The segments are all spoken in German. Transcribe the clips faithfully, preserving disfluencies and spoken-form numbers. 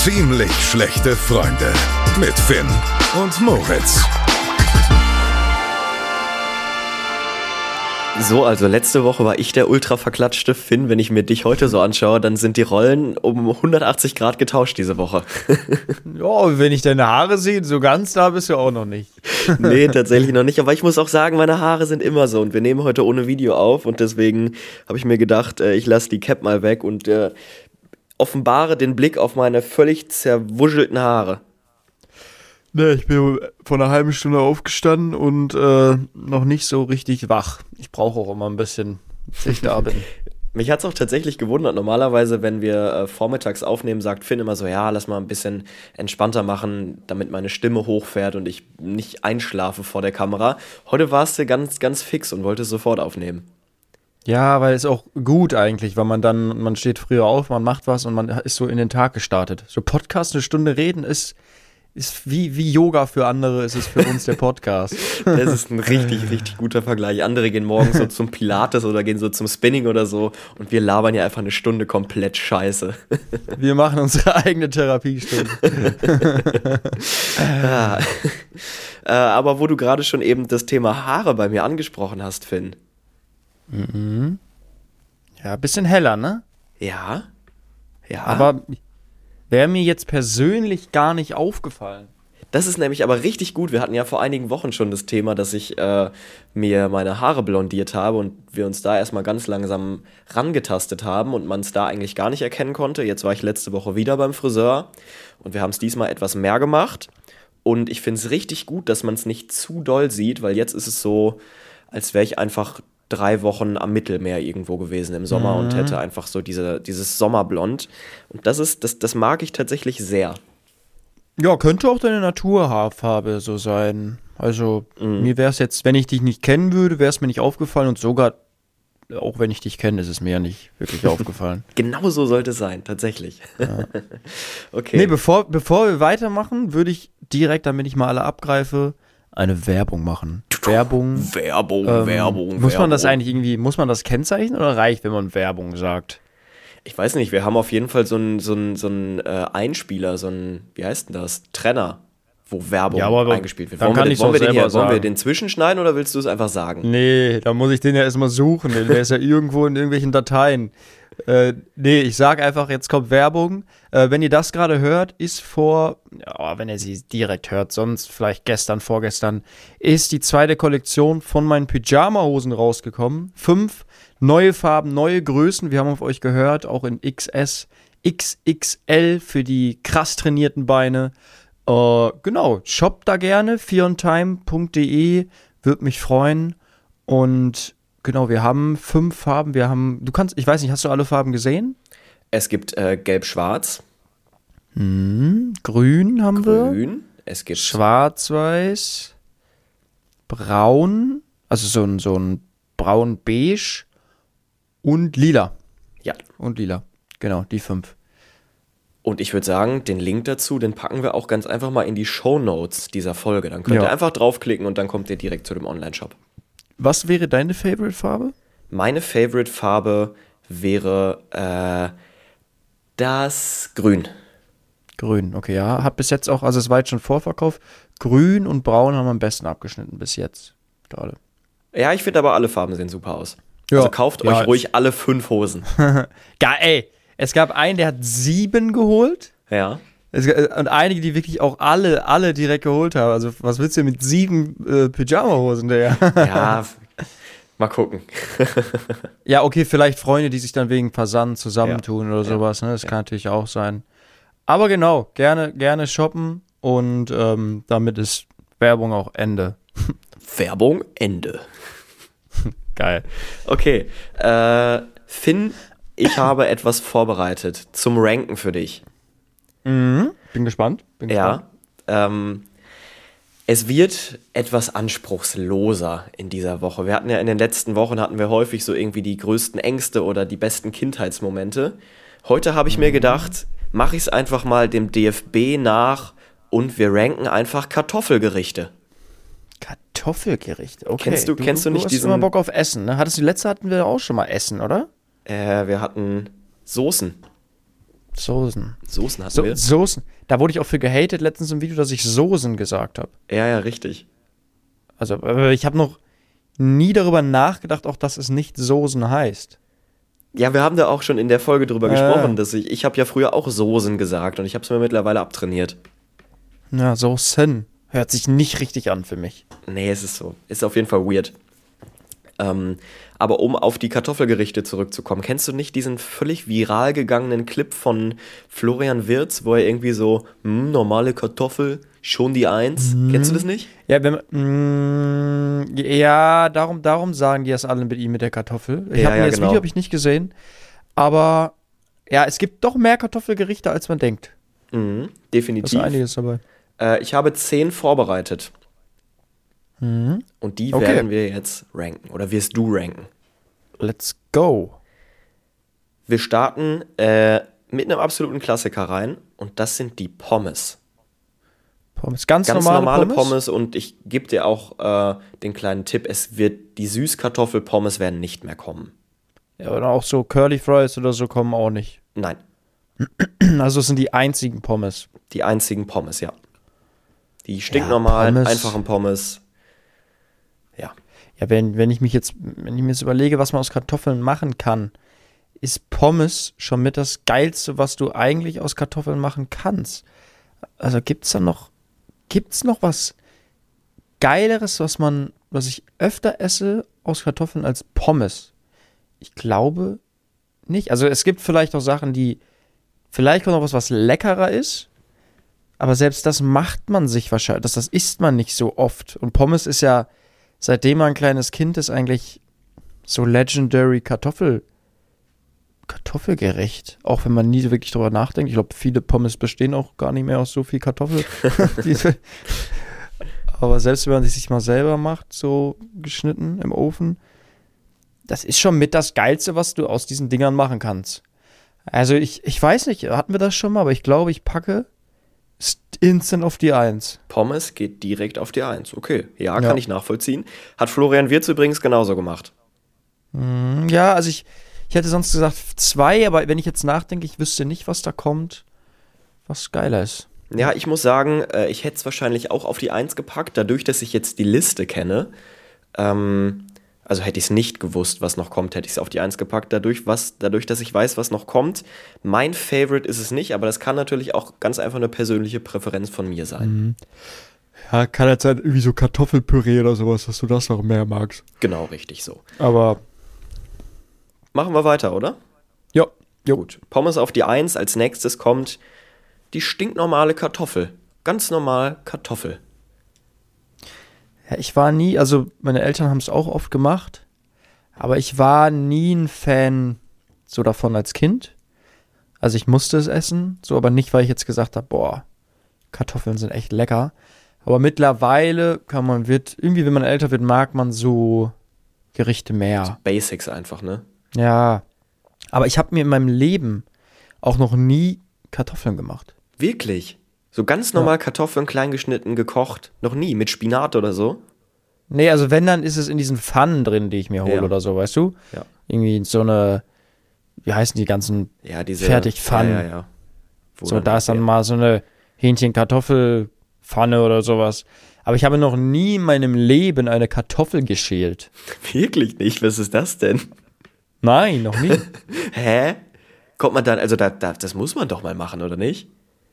Ziemlich schlechte Freunde mit Finn und Moritz. So, also letzte Woche war ich der ultra verklatschte Finn. Wenn ich mir dich heute so anschaue, dann sind die Rollen um hundertachtzig Grad getauscht diese Woche. Ja, wenn ich deine Haare sehe, so ganz da bist du auch noch nicht. Nee, tatsächlich noch nicht. Aber ich muss auch sagen, meine Haare sind immer so. Und wir nehmen heute ohne Video auf. Und deswegen habe ich mir gedacht, ich lasse die Cap mal weg und äh, offenbare den Blick auf meine völlig zerwuschelten Haare. Ne, ich bin vor einer halben Stunde aufgestanden und äh, noch nicht so richtig wach. Ich brauche auch immer ein bisschen, bis ich da bin. Mich hat es auch tatsächlich gewundert. Normalerweise, wenn wir äh, vormittags aufnehmen, sagt Finn immer so, ja, lass mal ein bisschen entspannter machen, damit meine Stimme hochfährt und ich nicht einschlafe vor der Kamera. Heute warst du ganz, ganz fix und wolltest sofort aufnehmen. Ja, weil es auch gut eigentlich, weil man dann, man steht früher auf, man macht was und man ist so in den Tag gestartet. So Podcast, eine Stunde reden ist... Ist wie, wie Yoga für andere, ist es für uns der Podcast. Das ist ein richtig, richtig guter Vergleich. Andere gehen morgens so zum Pilates oder gehen so zum Spinning oder so und wir labern ja einfach eine Stunde komplett Scheiße. Wir machen unsere eigene Therapiestunde. Ja. äh, aber wo du gerade schon eben das Thema Haare bei mir angesprochen hast, Finn. Mhm. Ja, ein bisschen heller, ne? Ja. Ja. Aber... Wäre mir jetzt persönlich gar nicht aufgefallen. Das ist nämlich aber richtig gut. Wir hatten ja vor einigen Wochen schon das Thema, dass ich äh, mir meine Haare blondiert habe und wir uns da erstmal ganz langsam rangetastet haben und man es da eigentlich gar nicht erkennen konnte. Jetzt war ich letzte Woche wieder beim Friseur und wir haben es diesmal etwas mehr gemacht. Und ich finde es richtig gut, dass man es nicht zu doll sieht, weil jetzt ist es so, als wäre ich einfach drei Wochen am Mittelmeer irgendwo gewesen im Sommer mhm. und hätte einfach so diese, dieses Sommerblond. Und das ist, das, das mag ich tatsächlich sehr. Ja, könnte auch deine Naturhaarfarbe so sein. Also mhm. mir wäre es jetzt, wenn ich dich nicht kennen würde, wäre es mir nicht aufgefallen und sogar, auch wenn ich dich kenne, ist es mir ja nicht wirklich aufgefallen. Genau so sollte es sein, tatsächlich. Ja. Okay. Nee, bevor, bevor wir weitermachen, würde ich direkt, damit ich mal alle abgreife, eine Werbung machen. Werbung. Werbung, ähm, Werbung, Muss man Werbung. das eigentlich irgendwie, muss man das kennzeichnen oder reicht, wenn man Werbung sagt? Ich weiß nicht, wir haben auf jeden Fall so einen so einen, so einen äh, Einspieler, so einen, wie heißt denn das? Trenner, wo Werbung ja, aber eingespielt wird. Dann wollen kann wir, ich wollen, wir den hier, wollen wir den zwischenschneiden oder willst du es einfach sagen? Nee, da muss ich den ja erstmal suchen. Der ist ja irgendwo in irgendwelchen Dateien. Äh, nee, ich sag einfach, jetzt kommt Werbung. Äh, wenn ihr das gerade hört, ist vor, ja, wenn ihr sie direkt hört, sonst vielleicht gestern, vorgestern, ist die zweite Kollektion von meinen Pyjama-Hosen rausgekommen. Fünf neue Farben, neue Größen. Wir haben auf euch gehört, auch in X S, X X L für die krass trainierten Beine. Äh, genau, shoppt da gerne, fiontime punkt de, würde mich freuen. Und genau, wir haben fünf Farben. Wir haben, du kannst, ich weiß nicht, hast du alle Farben gesehen? Es gibt äh, gelb-schwarz. Hm, grün haben wir. Grün. Es gibt schwarz-weiß. Braun. Also so ein, so ein braun-beige. Und lila. Ja. Und lila. Genau, die fünf. Und ich würde sagen, den Link dazu, den packen wir auch ganz einfach mal in die Shownotes dieser Folge. Dann könnt Ja. ihr einfach draufklicken und dann kommt ihr direkt zu dem Online-Shop. Was wäre deine Favorite-Farbe? Meine Favorite-Farbe wäre äh, das Grün. Grün, okay, ja. Hat bis jetzt auch, also es war jetzt schon Vorverkauf. Grün und Braun haben am besten abgeschnitten bis jetzt. Gerade. Ja, ich finde aber alle Farben sehen super aus. Ja. Also kauft Ja. euch ruhig alle fünf Hosen. Geil, ey. Es gab einen, der hat sieben geholt. Ja. Es, und einige, die wirklich auch alle, alle direkt geholt haben. Also, was willst du mit sieben äh, Pyjama-Hosen, der? Ja, mal gucken. Ja, okay, vielleicht Freunde, die sich dann wegen Versand zusammentun Ja. oder Ja. sowas. Ne? Das Ja. kann natürlich auch sein. Aber genau, gerne, gerne shoppen und ähm, damit ist Werbung auch Ende. Werbung, Ende. Geil. Okay, äh, Finn, ich habe etwas vorbereitet zum Ranken für dich. Mhm. Bin gespannt. Bin gespannt. Ja, ähm, es wird etwas anspruchsloser in dieser Woche. Wir hatten ja in den letzten Wochen, hatten wir häufig so irgendwie die größten Ängste oder die besten Kindheitsmomente. Heute habe ich mir gedacht, mache ich es einfach mal dem D F B nach und wir ranken einfach Kartoffelgerichte. Kartoffelgericht, okay. Kennst du- kennst du nicht hast diesen- immer Bock auf Essen, ne? Hattest du, letzte hatten wir auch schon mal Essen, oder? Äh, wir hatten Soßen. Soßen. Soßen hatten So, wir. Soßen. Da wurde ich auch für gehatet letztens im Video, dass ich Soßen gesagt habe. Ja, ja, richtig. Also, äh, ich habe noch nie darüber nachgedacht, auch dass es nicht Soßen heißt. Ja, wir haben da auch schon in der Folge drüber Äh. gesprochen, dass ich, ich habe ja früher auch Soßen gesagt und ich habe es mir mittlerweile abtrainiert. Ja, Soßen. Hört sich nicht richtig an für mich. Nee, es ist so. Ist auf jeden Fall weird. Ähm, aber um auf die Kartoffelgerichte zurückzukommen, kennst du nicht diesen völlig viral gegangenen Clip von Florian Wirtz, wo er irgendwie so, hm, normale Kartoffel, schon die Eins? Mhm. Kennst du das nicht? Ja, wenn man, mh, ja, darum, darum sagen die das alle mit ihm, mit der Kartoffel. Ich Ja, habe ja, mir das genau. Video hab ich nicht gesehen, aber ja, es gibt doch mehr Kartoffelgerichte, als man denkt. Mhm, Da ist definitiv. einiges dabei. Äh, ich habe zehn vorbereitet Mhm. und die Okay. werden wir jetzt ranken. Oder wirst du ranken? Let's go. Wir starten äh, mit einem absoluten Klassiker rein und das sind die Pommes. Pommes. Ganz, Ganz normale, normale Pommes. Pommes, und ich gebe dir auch äh, den kleinen Tipp, es wird, die Süßkartoffelpommes werden nicht mehr kommen. Ja, oder auch so Curly Fries oder so kommen auch nicht. Nein, Also es sind die einzigen Pommes. die einzigen Pommes, ja. Die stinknormalen, Pommes. einfachen Pommes. Ja, Ja, wenn, wenn ich mich jetzt, wenn ich mir jetzt überlege, was man aus Kartoffeln machen kann, ist Pommes schon mit das Geilste, was du eigentlich aus Kartoffeln machen kannst. Also gibt's da noch, gibt's noch was Geileres, was man, was ich öfter esse aus Kartoffeln als Pommes? Ich glaube nicht. Also es gibt vielleicht auch Sachen, die, vielleicht kommt noch was, was leckerer ist, aber selbst das macht man sich wahrscheinlich, das, das isst man nicht so oft. Und Pommes ist ja, seitdem man ein kleines Kind ist, eigentlich so legendary Kartoffel, Kartoffelgericht. Auch wenn man nie wirklich drüber nachdenkt. Ich glaube, viele Pommes bestehen auch gar nicht mehr aus so viel Kartoffel. Diese- Aber selbst wenn man die sich mal selber macht, so geschnitten im Ofen, das ist schon mit das Geilste, was du aus diesen Dingern machen kannst. Also ich, ich weiß nicht, hatten wir das schon mal, aber ich glaube, ich packe instant auf die Eins. Pommes geht direkt auf die Eins. Okay, ja, Ja. kann ich nachvollziehen. Hat Florian Wirtz übrigens genauso gemacht. Hm, Ja, also ich, ich hätte sonst gesagt zwei, aber wenn ich jetzt nachdenke, ich wüsste nicht, was da kommt, was geiler ist. Ja, ich muss sagen, äh, ich hätte es wahrscheinlich auch auf die Eins gepackt, dadurch, dass ich jetzt die Liste kenne. Ähm, also hätte ich es nicht gewusst, was noch kommt, hätte ich es auf die Eins gepackt. Dadurch, was, dadurch, dass ich weiß, was noch kommt. Mein Favorite ist es nicht, aber das kann natürlich auch ganz einfach eine persönliche Präferenz von mir sein. Ja, kann jetzt sein, irgendwie so Kartoffelpüree oder sowas, dass du das noch mehr magst. Genau, richtig so. Aber, Machen wir weiter, oder? ja, jo. Gut. Pommes auf die Eins. Als nächstes kommt die stinknormale Kartoffel. Ganz normal Kartoffel. Ja, ich war nie, also meine Eltern haben es auch oft gemacht, aber ich war nie ein Fan so davon als Kind. Also ich musste es essen, so, aber nicht, weil ich jetzt gesagt habe, boah, Kartoffeln sind echt lecker. Aber mittlerweile kann man, wird, irgendwie, wenn man älter wird, mag man so Gerichte mehr. Basics einfach, ne? Ja, aber ich habe mir in meinem Leben auch noch nie Kartoffeln gemacht. Wirklich? So ganz normal Kartoffeln klein geschnitten, gekocht? Noch nie? Mit Spinat oder so? Nee, also wenn, dann ist es in diesen Pfannen drin, die ich mir hole Ja. oder so, weißt du? Ja. Irgendwie so eine, wie heißen die ganzen, Ja, diese... Fertigpfannen. Ja, ja, ja. Wo so da ist dann mal so eine Hähnchen-Kartoffel-Pfanne oder sowas. Aber ich habe noch nie in meinem Leben eine Kartoffel geschält. Wirklich nicht? Was ist das denn? Nein, noch nie. Hä? Kommt man dann... Also da, da, das muss man doch mal machen, oder nicht?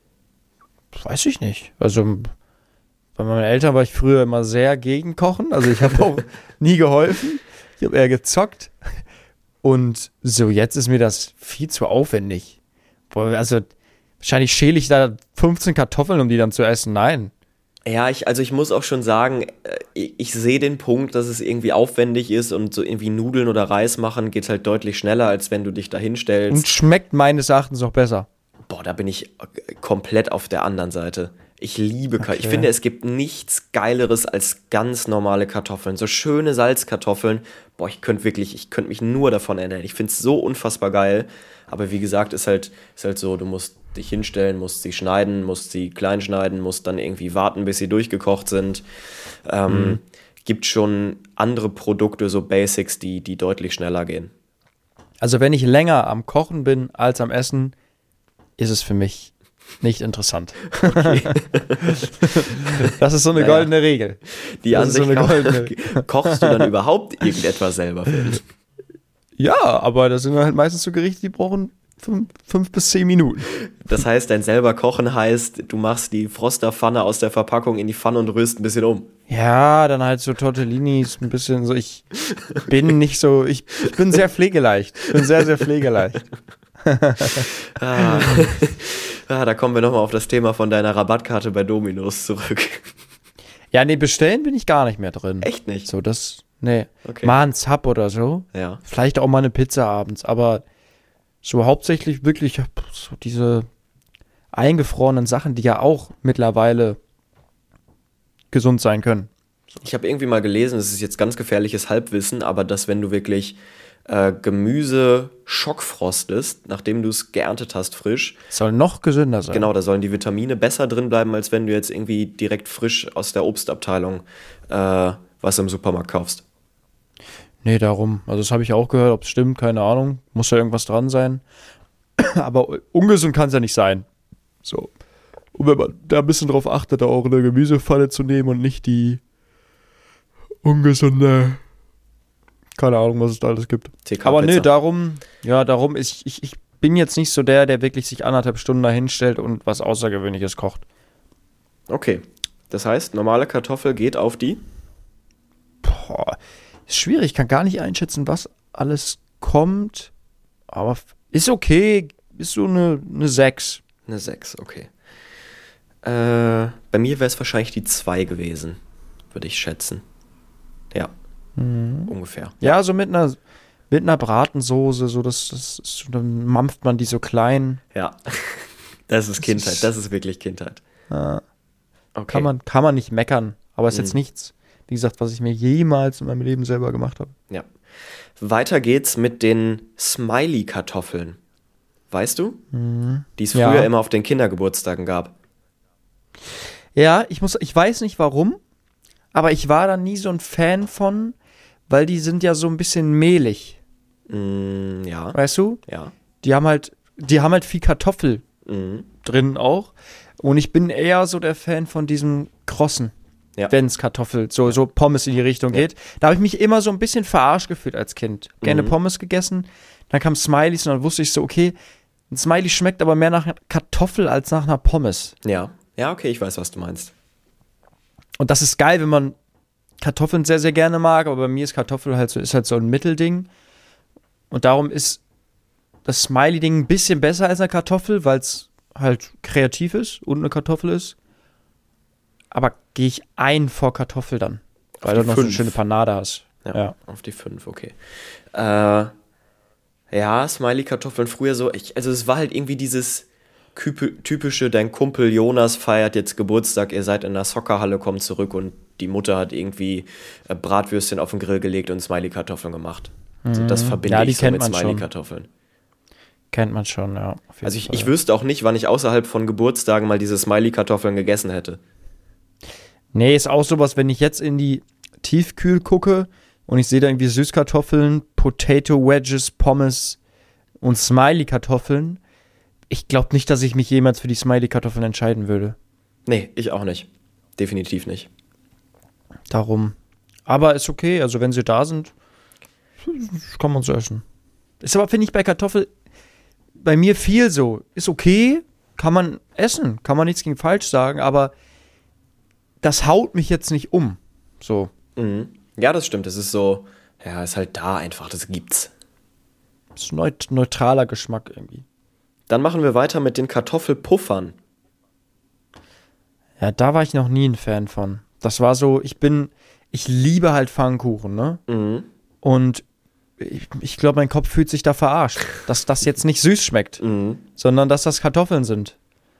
Weiß ich nicht. Also bei meinen Eltern war ich früher immer sehr gegen Kochen. Also ich habe auch nie geholfen. Ich habe eher gezockt. Und so, jetzt ist mir das viel zu aufwendig. Boah, also wahrscheinlich schäle ich da fünfzehn Kartoffeln, um die dann zu essen. Nein. Ja, ich, also ich muss auch schon sagen, äh, ich, ich sehe den Punkt, dass es irgendwie aufwendig ist und so irgendwie Nudeln oder Reis machen geht halt deutlich schneller, als wenn du dich da hinstellst. Und schmeckt meines Erachtens auch besser. Boah, da bin ich komplett auf der anderen Seite. Ich liebe Kartoffeln. Ich Okay. finde, es gibt nichts Geileres als ganz normale Kartoffeln. So schöne Salzkartoffeln. Boah, ich könnte wirklich, ich könnte mich nur davon ernähren. Ich finde es so unfassbar geil. Aber wie gesagt, ist halt, ist halt so, du musst dich hinstellen, musst sie schneiden, musst sie klein schneiden, musst dann irgendwie warten, bis sie durchgekocht sind. Ähm, Mhm. Gibt schon andere Produkte, so Basics, die, die deutlich schneller gehen. Also wenn ich länger am Kochen bin als am Essen, ist es für mich nicht interessant. Okay. Das ist so eine naja. goldene Regel. Die das Ansicht, ist so eine goldene Regel. Kochst du dann überhaupt irgendetwas selber für dich? Ja, aber das sind halt meistens so Gerichte, die brauchen fünf, fünf bis zehn Minuten. Das heißt, dein selber Kochen heißt, du machst die Frosterpfanne aus der Verpackung in die Pfanne und rührst ein bisschen um. Ja, dann halt so Tortellinis, ein bisschen so, ich bin nicht so, ich, ich bin sehr pflegeleicht. Ich bin sehr, sehr pflegeleicht. ah. ah, da kommen wir nochmal auf das Thema von deiner Rabattkarte bei Domino's zurück. Ja, nee, bestellen bin ich gar nicht mehr drin. Echt nicht? So, das, nee. Okay. Mal ein Sub oder so. Ja. Vielleicht auch mal eine Pizza abends, aber so hauptsächlich wirklich so diese eingefrorenen Sachen, die ja auch mittlerweile gesund sein können. Ich habe irgendwie mal gelesen, das ist jetzt ganz gefährliches Halbwissen, aber dass wenn du wirklich äh, Gemüse schockfrostest, nachdem du es geerntet hast frisch. Soll noch gesünder sein. Genau, da sollen die Vitamine besser drin bleiben, als wenn du jetzt irgendwie direkt frisch aus der Obstabteilung äh, was im Supermarkt kaufst. Nee, darum. Also das habe ich auch gehört, ob es stimmt, keine Ahnung. Muss ja irgendwas dran sein. Aber ungesund kann es ja nicht sein. So. Und wenn man da ein bisschen drauf achtet, auch eine Gemüsepfanne zu nehmen und nicht die ungesunde, keine Ahnung, was es da alles gibt. T K Aber nee, darum, ja, darum ist, ich, ich bin jetzt nicht so der, der wirklich sich anderthalb Stunden da hinstellt und was Außergewöhnliches kocht. Okay. Das heißt, normale Kartoffel geht auf die? Boah, ist schwierig. Ich kann gar nicht einschätzen, was alles kommt. Aber ist okay. Ist so eine, eine sechs. Eine sechs, okay. Äh, bei mir wäre es wahrscheinlich die zwei gewesen, würde ich schätzen. Ja, mhm. ungefähr. Ja, so mit einer, mit einer Bratensoße, so das, das ist, dann mampft man die so klein. Ja, das ist das Kindheit, ist, das ist wirklich Kindheit. Ja. Okay. Kann man, kann man nicht meckern, aber ist mhm. jetzt nichts, wie gesagt, was ich mir jemals in meinem Leben selber gemacht habe. Ja. Weiter geht's mit den Smiley-Kartoffeln. Weißt du? Mhm. Die es früher ja. immer auf den Kindergeburtstagen gab. Ja, ich muss, ich weiß nicht warum, aber ich war da nie so ein Fan von, weil die sind ja so ein bisschen mehlig. Mm, ja. Weißt du? Ja. Die haben halt, die haben halt viel Kartoffel mm. drin auch. Und ich bin eher so der Fan von diesem Krossen, ja. wenn es Kartoffel, so, so Pommes in die Richtung ja. geht. Da habe ich mich immer so ein bisschen verarscht gefühlt als Kind. Gerne mm. Pommes gegessen, dann kam Smileys und dann wusste ich so, okay, ein Smiley schmeckt aber mehr nach Kartoffel als nach einer Pommes. Ja. Ja, okay, ich weiß, was du meinst. Und das ist geil, wenn man Kartoffeln sehr, sehr gerne mag, aber bei mir ist Kartoffel halt so, ist halt so ein Mittelding. Und darum ist das Smiley-Ding ein bisschen besser als eine Kartoffel, weil es halt kreativ ist und eine Kartoffel ist. Aber gehe ich ein vor Kartoffel dann, weil du noch so eine schöne Panade hast. Ja, ja. Auf die fünf, okay. Äh, ja, Smiley-Kartoffeln früher so, ich, also es war halt irgendwie dieses typische, dein Kumpel Jonas feiert jetzt Geburtstag, ihr seid in der Soccerhalle, kommt zurück und die Mutter hat irgendwie Bratwürstchen auf den Grill gelegt und Smiley-Kartoffeln gemacht. Mhm. Also das verbinde ja, ich so mit Smiley-Kartoffeln. Kennt man schon, ja. Also ich, ich wüsste auch nicht, wann ich außerhalb von Geburtstagen mal diese Smiley-Kartoffeln gegessen hätte. Nee, ist auch sowas, wenn ich jetzt in die Tiefkühl gucke und ich sehe da irgendwie Süßkartoffeln, Potato Wedges, Pommes und Smiley-Kartoffeln. Ich glaube nicht, dass ich mich jemals für die Smiley-Kartoffeln entscheiden würde. Nee, ich auch nicht. Definitiv nicht. Darum. Aber ist okay, also wenn sie da sind, kann man sie essen. Ist aber, finde ich, bei Kartoffel bei mir viel so. Ist okay, kann man essen, kann man nichts gegen falsch sagen, aber das haut mich jetzt nicht um. So. Mhm. Ja, das stimmt. Es ist so, ja, ist halt da einfach, das gibt's. Das ist neut- neutraler Geschmack irgendwie. Dann machen wir weiter mit den Kartoffelpuffern. Ja, da war ich noch nie ein Fan von. Das war so, ich bin, ich liebe halt Pfannkuchen, ne? Mhm. Und ich, ich glaube, mein Kopf fühlt sich da verarscht, dass das jetzt nicht süß schmeckt, mhm. sondern dass das Kartoffeln sind.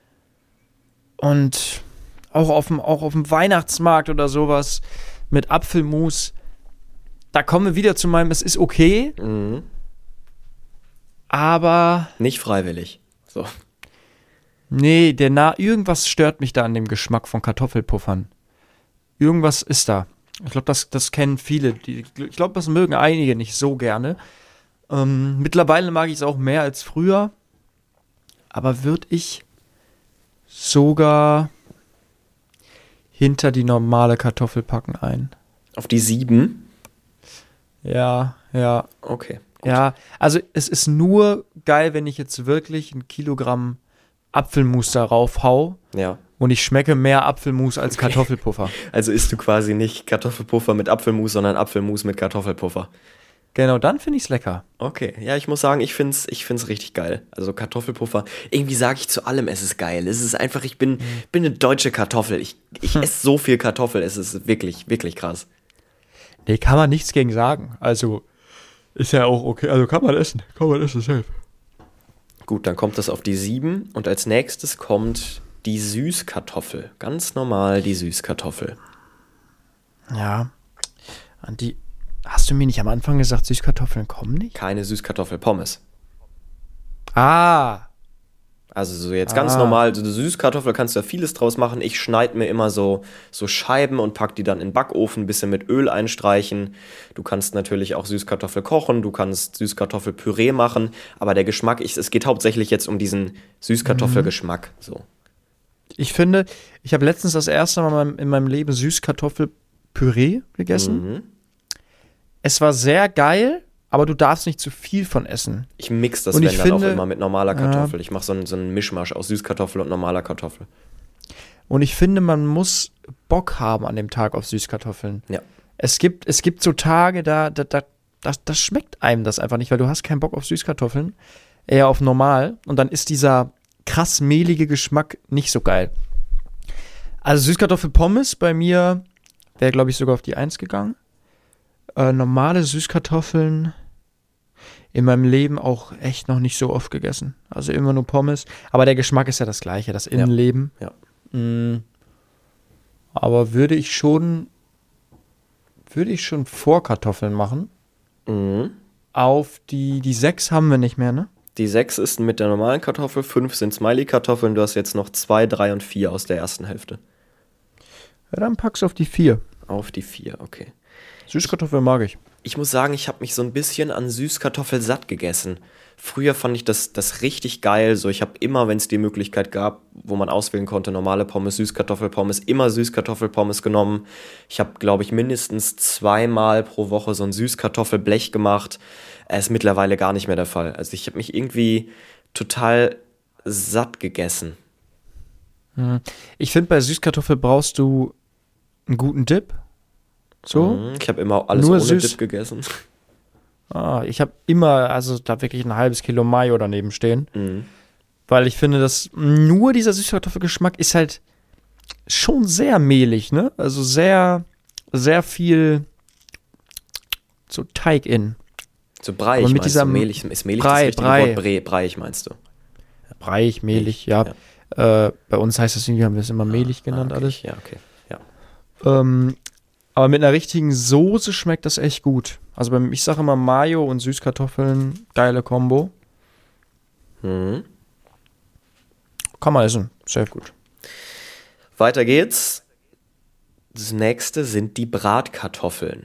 Und auch auf dem, auch auf dem Weihnachtsmarkt oder sowas mit Apfelmus, da kommen wir wieder zu meinem, es ist okay, mhm. aber nicht freiwillig. So. Nee, der Na- irgendwas stört mich da an dem Geschmack von Kartoffelpuffern. Irgendwas ist da. Ich glaube, das, das kennen viele. Die, ich glaube, das mögen einige nicht so gerne. Ähm, mittlerweile mag ich es auch mehr als früher. aber würde ich sogar hinter die normale Kartoffel packen ein. Auf die sieben? Ja, ja. Okay. Gut. Ja, also es ist nur geil, wenn ich jetzt wirklich ein Kilogramm Apfelmus darauf hau Ja. und ich schmecke mehr Apfelmus als Kartoffelpuffer. Also isst du quasi nicht Kartoffelpuffer mit Apfelmus, sondern Apfelmus mit Kartoffelpuffer. Genau, dann finde ich es lecker. Okay, ja, ich muss sagen, ich find's, ich find's richtig geil. Also Kartoffelpuffer, irgendwie sage ich zu allem, es ist geil. Es ist einfach, ich bin, bin eine deutsche Kartoffel. Ich, ich esse so viel Kartoffel, es ist wirklich, wirklich krass. Nee, kann man nichts gegen sagen. Also ist ja auch okay. Also kann man essen. Kann man essen selbst. Gut, dann kommt das auf die sieben und als nächstes kommt die Süßkartoffel. Ganz normal die Süßkartoffel. Ja. An die. Hast du mir nicht am Anfang gesagt, Süßkartoffeln kommen nicht? Keine Süßkartoffelpommes. Ah. Also so jetzt ganz Ah. normal, so eine Süßkartoffel kannst du da vieles draus machen. Ich schneide mir immer so, so Scheiben und pack die dann in den Backofen, ein bisschen mit Öl einstreichen. Du kannst natürlich auch Süßkartoffel kochen, du kannst Süßkartoffelpüree machen, aber der Geschmack, ich, es geht hauptsächlich jetzt um diesen Süßkartoffelgeschmack. So. Ich finde, ich habe letztens das erste Mal in meinem Leben Süßkartoffelpüree gegessen. Mhm. Es war sehr geil, aber du darfst nicht zu viel von essen. Ich mix das, Und wenn ich dann finde- auch immer mit normaler Ja. Kartoffel. Ich mache so einen, so einen Mischmasch aus Süßkartoffel und normaler Kartoffel. Und ich finde, man muss Bock haben an dem Tag auf Süßkartoffeln. Ja. Es gibt, es gibt so Tage, da, da, da das, das schmeckt einem das einfach nicht, weil du hast keinen Bock auf Süßkartoffeln, eher auf normal. Und dann ist dieser krass mehlige Geschmack nicht so geil. Also Süßkartoffelpommes bei mir wäre, glaube ich, sogar auf die Eins gegangen. Äh, normale Süßkartoffeln in meinem Leben auch echt noch nicht so oft gegessen. Also immer nur Pommes. Aber der Geschmack ist ja das gleiche, das Innenleben. Ja. Mm. Aber würde ich schon, würde ich schon Vorkartoffeln machen. Mhm. Auf die, die sechs haben wir nicht mehr, ne? Die sechs ist mit der normalen Kartoffel, fünf sind Smiley-Kartoffeln. Du hast jetzt noch zwei, drei und vier aus der ersten Hälfte. Ja, dann pack's auf die vier. Auf die vier, okay. Süßkartoffeln mag ich. Ich muss sagen, ich habe mich so ein bisschen an Süßkartoffel satt gegessen. Früher fand ich das, das richtig geil. So, ich habe immer, wenn es die Möglichkeit gab, wo man auswählen konnte, normale Pommes, Süßkartoffelpommes, immer Süßkartoffelpommes genommen. Ich habe, glaube ich, mindestens zweimal pro Woche so ein Süßkartoffelblech gemacht. Es ist mittlerweile gar nicht mehr der Fall. Also ich habe mich irgendwie total satt gegessen. Ich finde, bei Süßkartoffel brauchst du einen guten Dip. So. Mhm, Ich habe immer alles Nur ohne süß. Dip gegessen. Ah, ich habe immer, also da wirklich ein halbes Kilo Mayo daneben stehen. Mhm. Weil ich finde, dass nur dieser Süßkartoffelgeschmack ist halt schon sehr mehlig, ne? Also sehr, sehr viel so Teig in. So breiig Aber mit meinst dieser du? Mehlig, ist mehlig Brei, das richtige Brei. Wort? Bre, breiig meinst du? Breiig, mehlig, ja. Äh, bei uns heißt das irgendwie, haben wir es immer mehlig genannt Ah, okay. alles. Ja, okay. Ja. Ähm, aber mit einer richtigen Soße schmeckt das echt gut. Also beim, ich sage immer Mayo und Süßkartoffeln, geile Kombo. Mhm. Kann man essen, sehr gut. Weiter geht's. Das nächste sind die Bratkartoffeln.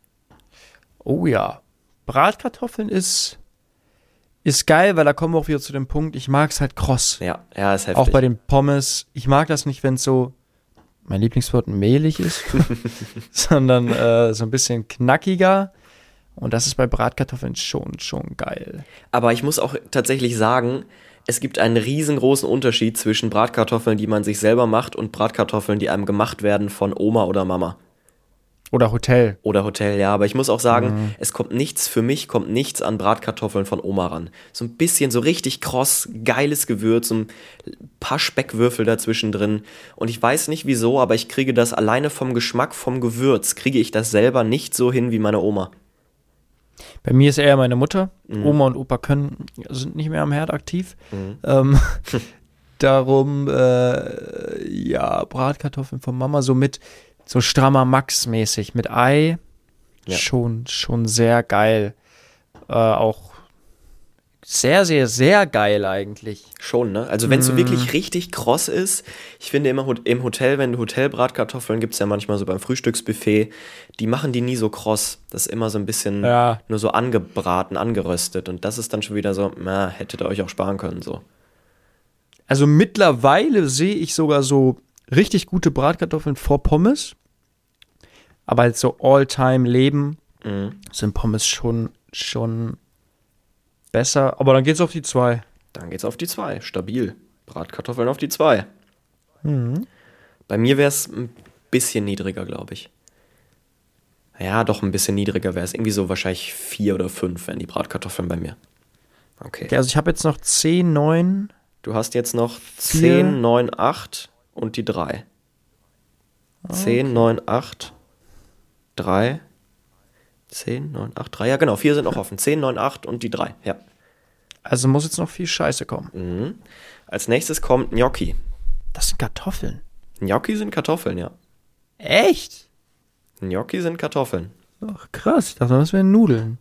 Oh ja, Bratkartoffeln ist, ist geil, weil da kommen wir auch wieder zu dem Punkt, ich mag es halt kross. Ja, ja, ist heftig. Auch bei den Pommes. Ich mag das nicht, wenn es so, mein Lieblingswort, mehlig ist, sondern äh, so ein bisschen knackiger. Und das ist bei Bratkartoffeln schon, schon geil. Aber ich muss auch tatsächlich sagen, es gibt einen riesengroßen Unterschied zwischen Bratkartoffeln, die man sich selber macht, und Bratkartoffeln, die einem gemacht werden von Oma oder Mama. Oder Hotel. Oder Hotel, ja. Aber ich muss auch sagen, Mhm. es kommt nichts, für mich kommt nichts an Bratkartoffeln von Oma ran. So ein bisschen, so richtig kross, geiles Gewürz, so ein paar Speckwürfel dazwischen drin. Und ich weiß nicht wieso, aber ich kriege das alleine vom Geschmack, vom Gewürz, kriege ich das selber nicht so hin wie meine Oma. Bei mir ist eher meine Mutter. Mhm. Oma und Opa können, sind nicht mehr am Herd aktiv. Mhm. Ähm, darum, äh, ja, Bratkartoffeln von Mama so mit, so strammer Max-mäßig, mit Ei. Ja. Schon, schon sehr geil. Äh, auch sehr, sehr, sehr geil eigentlich. Schon, ne? Also wenn es so Mm. wirklich richtig kross ist, ich finde immer hot- im Hotel, wenn du Hotelbratkartoffeln gibt es ja manchmal so beim Frühstücksbuffet, die machen die nie so kross. Das ist immer so ein bisschen Ja. nur so angebraten, angeröstet. Und das ist dann schon wieder so, na, hättet ihr euch auch sparen können, so. Also mittlerweile sehe ich sogar so richtig gute Bratkartoffeln vor Pommes. Aber als so All-Time-Leben Mhm. sind Pommes schon, schon besser. Aber dann geht's auf die zwei. Dann geht's auf die zwei. Stabil. Bratkartoffeln auf die zwei. Mhm. Bei mir wäre es ein bisschen niedriger, glaube ich. Ja, doch ein bisschen niedriger wäre es. Irgendwie so wahrscheinlich vier oder fünf wären die Bratkartoffeln bei mir. Okay. Okay, also ich habe jetzt noch zehn, neun. Du hast jetzt noch Vier. zehn, neun, acht und die drei. zehn, neun, acht, drei. zehn, neun, acht, drei. Ja, genau. Vier sind noch offen. zehn, neun, acht und die drei. Ja. Also muss jetzt noch viel Scheiße kommen. Mhm. Als nächstes kommt Gnocchi. Das sind Kartoffeln. Gnocchi sind Kartoffeln, ja. Echt? Gnocchi sind Kartoffeln. Ach, krass. Ich dachte, das wären Nudeln.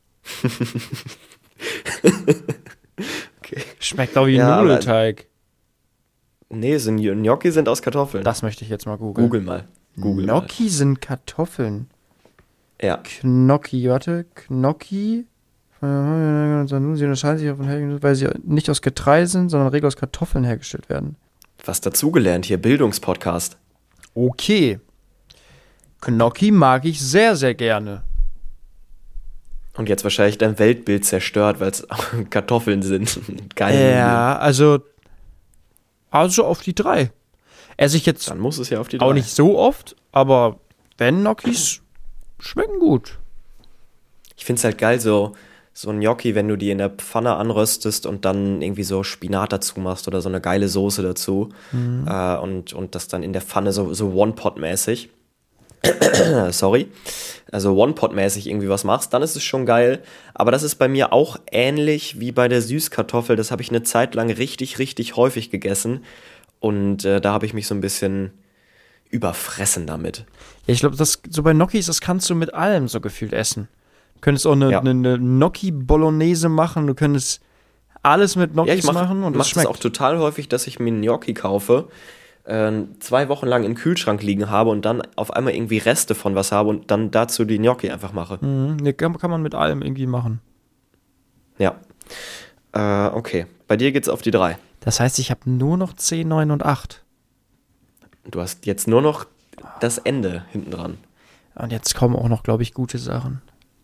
Okay. Schmeckt auch wie Ja, aber- Nudelteig. Nee, sind, Gnocchi sind aus Kartoffeln. Das möchte ich jetzt mal googeln. Google mal. Google Gnocchi sind Kartoffeln. mal. Ja. Gnocchi, warte. Gnocchi. Sie unterscheiden sich von Herkunft, weil sie nicht aus Getreide sind, sondern regel aus Kartoffeln hergestellt werden. Was dazugelernt hier. Bildungspodcast. Okay. Gnocchi mag ich sehr, sehr gerne. Und jetzt wahrscheinlich dein Weltbild zerstört, weil es Kartoffeln sind. Geil. Ja, also. Also auf die drei. Esse ich jetzt Dann muss es ja auf die auch drei. nicht so oft, aber wenn Gnocchis schmecken gut. Ich finde es halt geil, so, so ein Gnocchi, wenn du die in der Pfanne anröstest und dann irgendwie so Spinat dazu machst oder so eine geile Soße dazu. Mhm. Äh, und, und das dann in der Pfanne so, so One-Pot-mäßig. Sorry. Also One-Pot-mäßig irgendwie was machst, dann ist es schon geil. Aber das ist bei mir auch ähnlich wie bei der Süßkartoffel. Das habe ich eine Zeit lang richtig, richtig häufig gegessen. Und äh, da habe ich mich so ein bisschen überfressen damit. Ja, ich glaube, das so bei Gnocchis, das kannst du mit allem so gefühlt essen. Du könntest auch eine, Ja. eine, eine Gnocchi-Bolognese machen, du könntest alles mit Ja, Gnocchis ich mache machen und es mach das schmeckt. auch total häufig, dass ich mir einen Gnocchi kaufe, äh, zwei Wochen lang im Kühlschrank liegen habe und dann auf einmal irgendwie Reste von was habe und dann dazu die Gnocchi einfach mache. Mhm, nee, kann, kann man mit allem irgendwie machen. Ja. Äh, okay. Bei dir geht's auf die drei. Das heißt, ich habe nur noch zehn, neun und acht. Du hast jetzt nur noch das Ende hinten dran. Und jetzt kommen auch noch, glaube ich, gute Sachen.